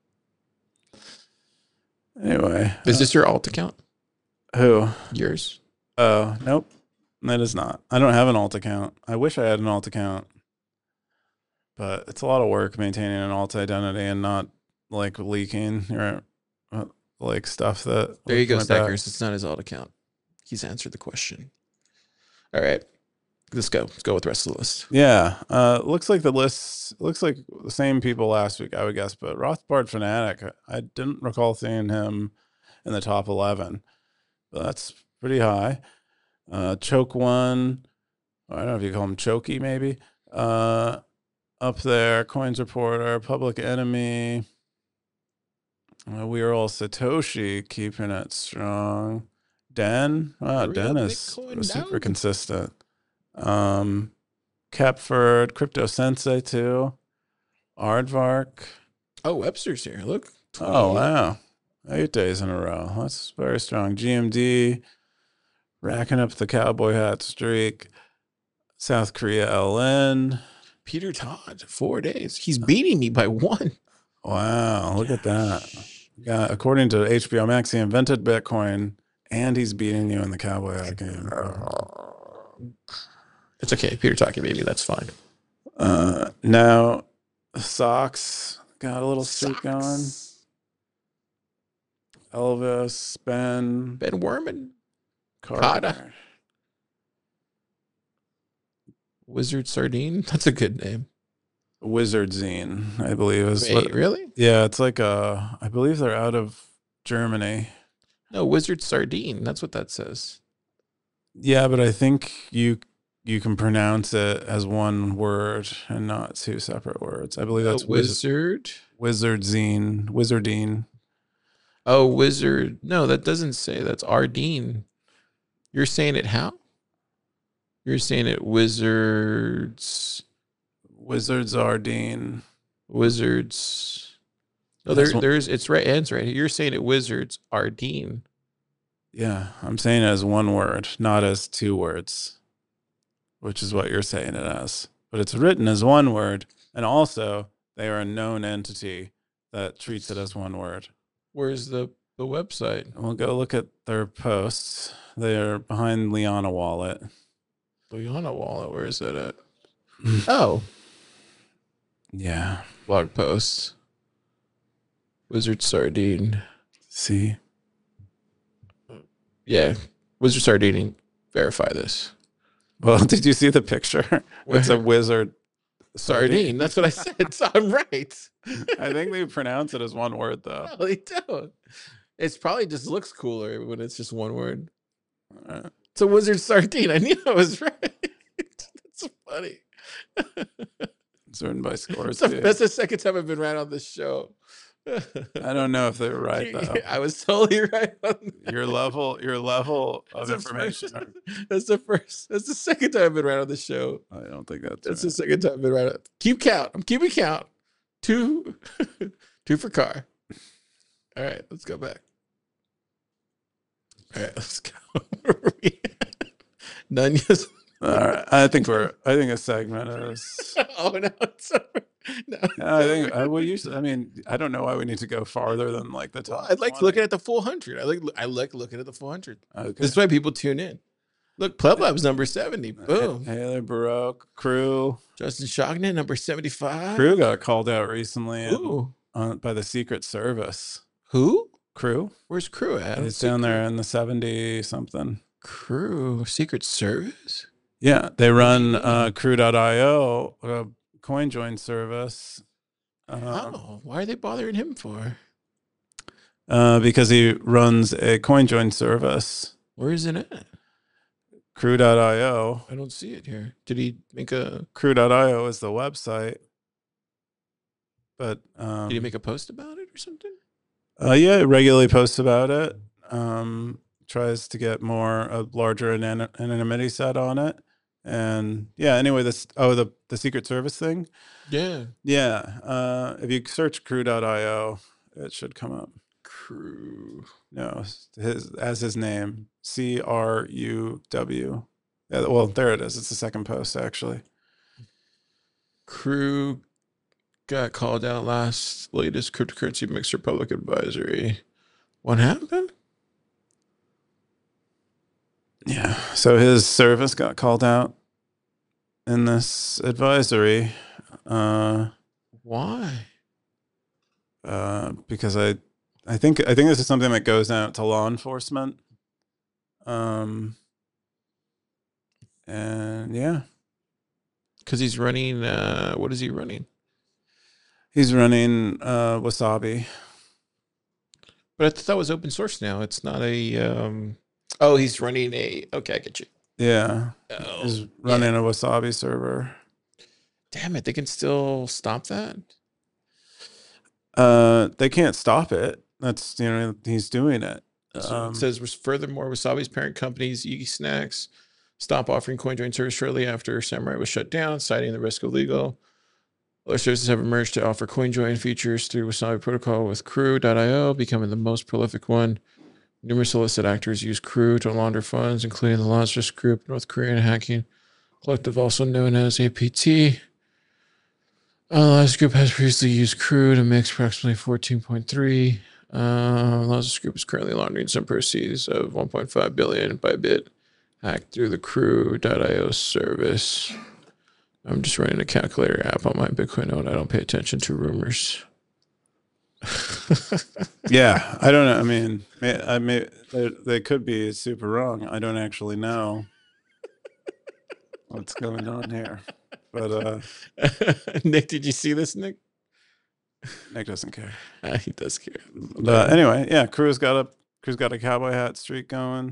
Anyway, Is this your alt account? who? Yours? Oh, nope. That is not. I don't have an alt account. I wish I had an alt account, but it's a lot of work maintaining an alt identity and not like leaking your like stuff that. There you go, my back. Stackers. It's not his alt account. He's answered the question. All right. Let's go. Let's go with the rest of the list. Yeah. Looks like the same people last week, I would guess, but Rothbard Fanatic, I didn't recall seeing him in the top 11, but that's pretty high. Choke One, I don't know if you call him Chokey, maybe. Up there, Coins Reporter, Public Enemy. We are all Satoshi, keeping it strong. Den, wow, Real Den is Bitcoin super down. consistent. Kepford, Crypto Sensei too. Aardvark. Oh, Webster's here. Look. Oh wow, 8 days in a row. That's very strong. GMD, racking up the cowboy hat streak. South Korea LN. Peter Todd, 4 days. He's beating me by 1. Wow, look at that. Yeah, according to HBO Max, he invented Bitcoin, and he's beating you in the cowboy hat game. It's okay. Peter Todd can beat me. That's fine. Now, Socks got a little streak going. Elvis, Ben Werman. Carter. Carter. Wizard Sardine. That's a good name. Wizard Zine, I believe is. Wait, really? Yeah, it's like I believe they're out of Germany. No, Wizard Sardine. That's what that says. Yeah, but I think you can pronounce it as one word and not two separate words. I believe that's Wizard. Wizard Zine. Wizardine. Oh, Wizard. No, that doesn't say. That's Ardine. You're saying it how? You're saying it Wizards. Wizards Ardeen. Wizards. No, That's one- there's it's right. Ends right. You're saying it Wizards Ardeen. Yeah, I'm saying it as one word, not as two words, which is what you're saying it as. But it's written as one word, and also they are a known entity that treats it as one word. Where's the website? And we'll go look at their posts. They are behind Liana Wallet. Liana Wallet. Where is that at? Oh, Yeah. blog posts. Wizard Sardine. See? Yeah, Wizard Sardine. Verify this. Well, did you see the picture? It's a wizard Sardine. That's what I said. So I'm right. I think they pronounce it as one word, though. No, they don't. It's probably just looks cooler when it's just one word. It's a Wizard Sardine. I knew I was right. That's funny. It's written by Scores. That's the second time I've been right on this show. I don't know if they were right, though. I was totally right on that. Your level of information. That's the second time I've been right on the show. I don't think that's That's right. the second time I've been right on. Keep count. I'm keeping count. Two for car. All right, let's go back. All right, let's go. None. Yes. All right. I think a segment is. Oh no, it's over. No. I think we usually. I mean, I don't know why we need to go farther than like the top. I'd like 20. looking at the full 100. I like looking at the full 100. Okay. This is why people tune in. Look, Pleb Lab's number 70. Boom. Taylor Baroque, Crew. Justin Shognan, number 75. Crew got called out recently Ooh. by the Secret Service. Who? Crew. Where's Crew at? He's down there in the 70 something. Crew. Secret Service? Yeah, they run Crew.io, a coin join service. Oh, why are they bothering him for? Because he runs a coin join service. Where is it at? Crew.io. I don't see it here. Did he make a? Crew.io is the website. But Did he make a post about it or something? Yeah, it regularly posts about it. Tries to get a larger anonymity set on it. And yeah, anyway, the Secret Service thing. Yeah. Yeah. If you search crew.io, it should come up. Crew. No, his name. CRUW. Yeah, well, there it is. It's the second post, actually. Crew got called out latest cryptocurrency mixer public advisory. What happened? Yeah. So his service got called out in this advisory. Why? Because I think this is something that goes out to law enforcement. And yeah. Because he's running. What is he running? He's running Wasabi. But I thought that was open source now. It's not a. Oh, he's running a. Okay, I get you. Yeah. Oh, He's running a Wasabi server. Damn it! They can still stop that. They can't stop it. That's he's doing it. So it says, furthermore, Wasabi's parent companies, Yugi Snacks, stopped offering CoinJoin service shortly after Samurai was shut down, citing the risk of legal. Other services have emerged to offer CoinJoin features through Wasabi protocol, with Crew.io becoming the most prolific one. Numerous illicit actors use Crew to launder funds, including the Lazarus Group, North Korean hacking collective, also known as APT. Lazarus Group has previously used Crew to mix approximately 14.3. Lazarus Group is currently laundering some proceeds of 1.5 billion by Bit hacked through the Crew.io service. I'm just running a calculator app on my Bitcoin node. I don't pay attention to rumors. Yeah, I don't know. I mean, they could be super wrong. I don't actually know what's going on here. But Nick, did you see this, Nick? Nick doesn't care. He does care. But anyway, yeah, Crew's got a cowboy hat streak going.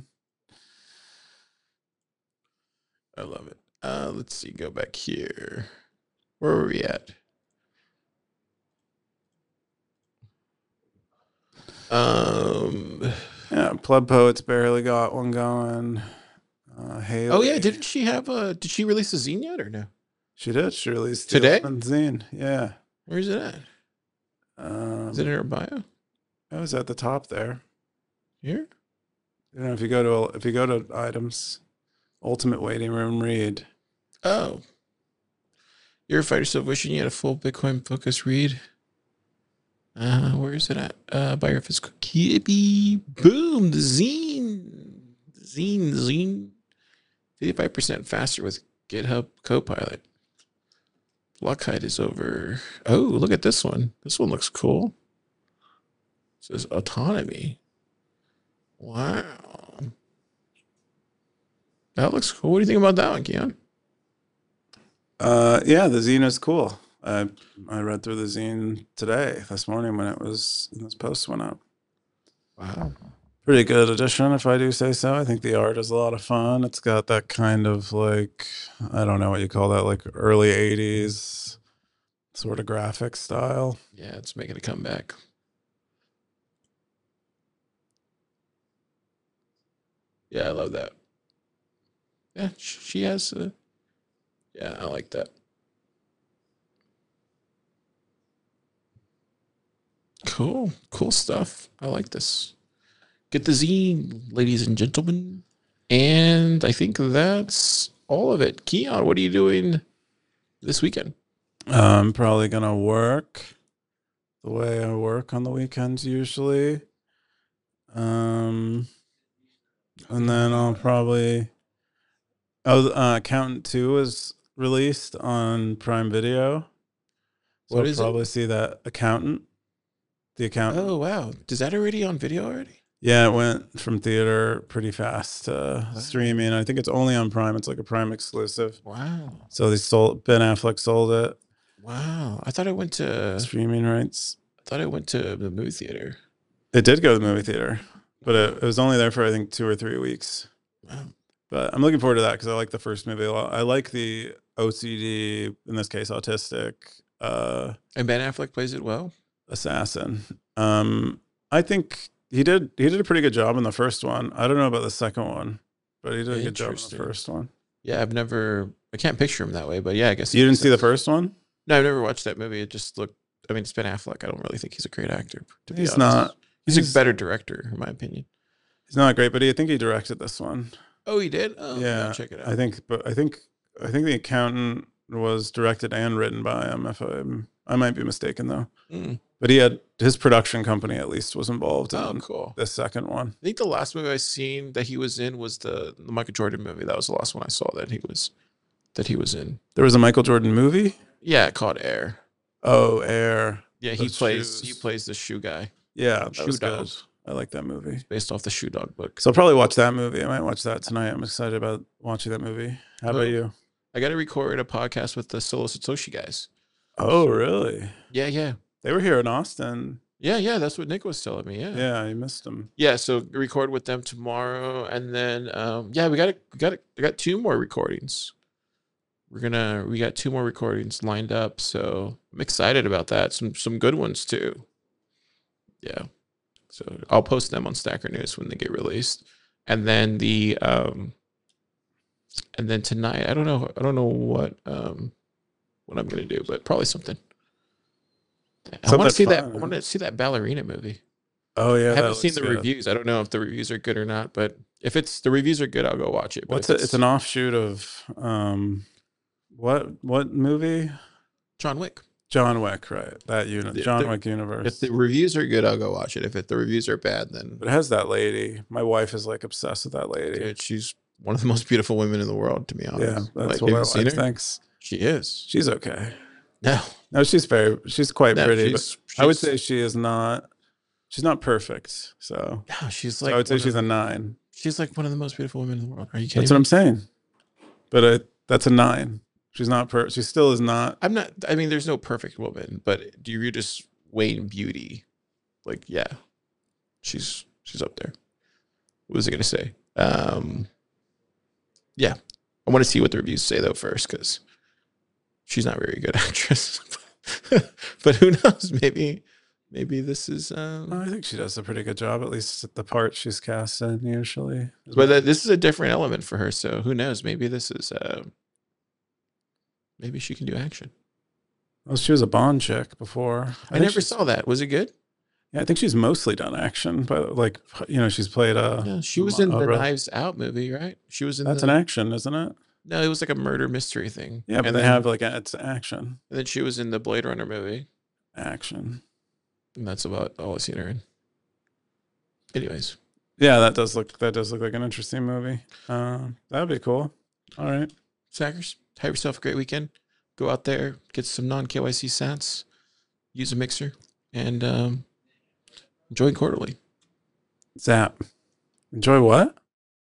I love it. Let's see. Go back here. Where were we at? Yeah, Pleb Poets barely got one going. Haley. Oh yeah, didn't she have a? Did she release a zine yet or no? She did. She released Today? the 11th zine. Yeah. Where's it at? Is it in her bio? It was at the top there. Here? You know, if you go to items, Ultimate Waiting Room read. Oh. You're a fighter still wishing you had a full Bitcoin focus read. Where is it at? Buy your physical key. Boom. The zine. 55% faster with GitHub Copilot. Block height is over. Oh, look at this one. This one looks cool. It says autonomy. Wow. That looks cool. What do you think about that one, Keon? Yeah, the zine is cool. I read through the zine this morning when this post went up. Wow. Pretty good edition, if I do say so. I think the art is a lot of fun. It's got that kind of like, I don't know what you call that, like early 80s sort of graphic style. Yeah, it's making a comeback. Yeah, I love that. Yeah, she has yeah, I like that. Cool stuff. I like this. Get the zine, ladies and gentlemen. And I think that's all of it. Keon, what are you doing this weekend? I'm probably going to work the way I work on the weekends usually. And then I'll probably... Accountant 2 is released on Prime Video. So What I'll is it? probably see that Accountant. The Accountant. Oh, wow. Is that already on video already? Yeah, it went from theater pretty fast to streaming. I think it's only on Prime. It's like a Prime exclusive. Wow. So Ben Affleck sold it. Wow. I thought it went to Streaming rights. the movie theater. It did go to the movie theater, but it was only there for, I think, 2 or 3 weeks. Wow. But I'm looking forward to that because I like the first movie a lot. I like the OCD, in this case, autistic And Ben Affleck plays it well. assassin. I think he did a pretty good job in the first one. I don't know about the second one, but he did a good job in the Interesting. first one. Yeah, I can't picture him that way, but yeah, I guess You didn't see the first one? No, I've never watched that movie. It just looked. I mean, it's Ben Affleck. I don't really think he's a great actor. To be He's honest. not. He's a better director, in my opinion. He's not great, but I think he directed this one. Oh, he did. Oh, Yeah, check it out. I think the Accountant was directed and written by him. I might be mistaken though. Mm. But he had his production company at least was involved Oh, in cool. the second one. I think the last movie I seen that he was in was the Michael Jordan movie. That was the last one I saw that he was in. There was a Michael Jordan movie. Yeah, called Air. Oh, Air. Yeah, he plays the shoe guy. Yeah, that Shoe was Dog. good. I like that movie. Based off the Shoe Dog book. So I'll probably watch that movie. I might watch that tonight. I'm excited about watching that movie. How about you? I got to record a podcast with the Solo Satoshi guys. Oh, really? Yeah. They were here in Austin. Yeah. That's what Nick was telling me. Yeah. Yeah, I missed them. Yeah. So record with them tomorrow, and then we got 2 more recordings. We got 2 more recordings lined up, so I'm excited about that. Some good ones too. Yeah. So I'll post them on Stacker News when they get released. And then and then tonight, I don't know what I'm gonna do, but probably something. I want to see that. I want to see that ballerina movie. Oh yeah, I haven't seen the reviews. I don't know if the reviews are good or not, but if the reviews are good, I'll go watch it. But It's an offshoot of what movie? John Wick. John Wick, right? That unit, John Wick universe. If the reviews are good, I'll go watch it. If the reviews are bad, then It has that lady. My wife is like obsessed with that lady. dude, she's one of the most beautiful women in the world, to be honest. Yeah, that's like, what have my you seen wife her? thinks. She is. She's okay. No, No, she's quite No, pretty, she's- but I would she's- say she's not perfect. So no, she's so like. I would say one she's of- a 9. She's like one of the most beautiful women in the world. Are you kidding That's what me? I'm saying. But that's a 9. She's not she still is not. I'm not. I mean, there's no perfect woman, but you're just weighing beauty. Like, yeah, she's up there. What was I gonna say? Yeah, I want to see what the reviews say though first, because she's not a very good actress. But who knows? Maybe maybe this is. I think she does a pretty good job, at least at the part she's cast in usually. But this is a different element for her, so who knows? Maybe this is. Maybe she can do action. Well, she was a Bond chick before. I never saw that. Was it good? Yeah, I think she's mostly done action, but like she's played Yeah, she was in the Knives Out movie, right? She was in. That's an action, isn't it? No, it was like a murder mystery thing. Yeah, but and they then, have like it's action. And then she was in the Blade Runner movie. Action. And that's about all I've seen her in. Anyways. Yeah, that does look like an interesting movie. That'd be cool. All right. Sackers, have yourself a great weekend. Go out there, get some non-KYC sats, use a mixer, and enjoy quarterly. Zap. Enjoy what?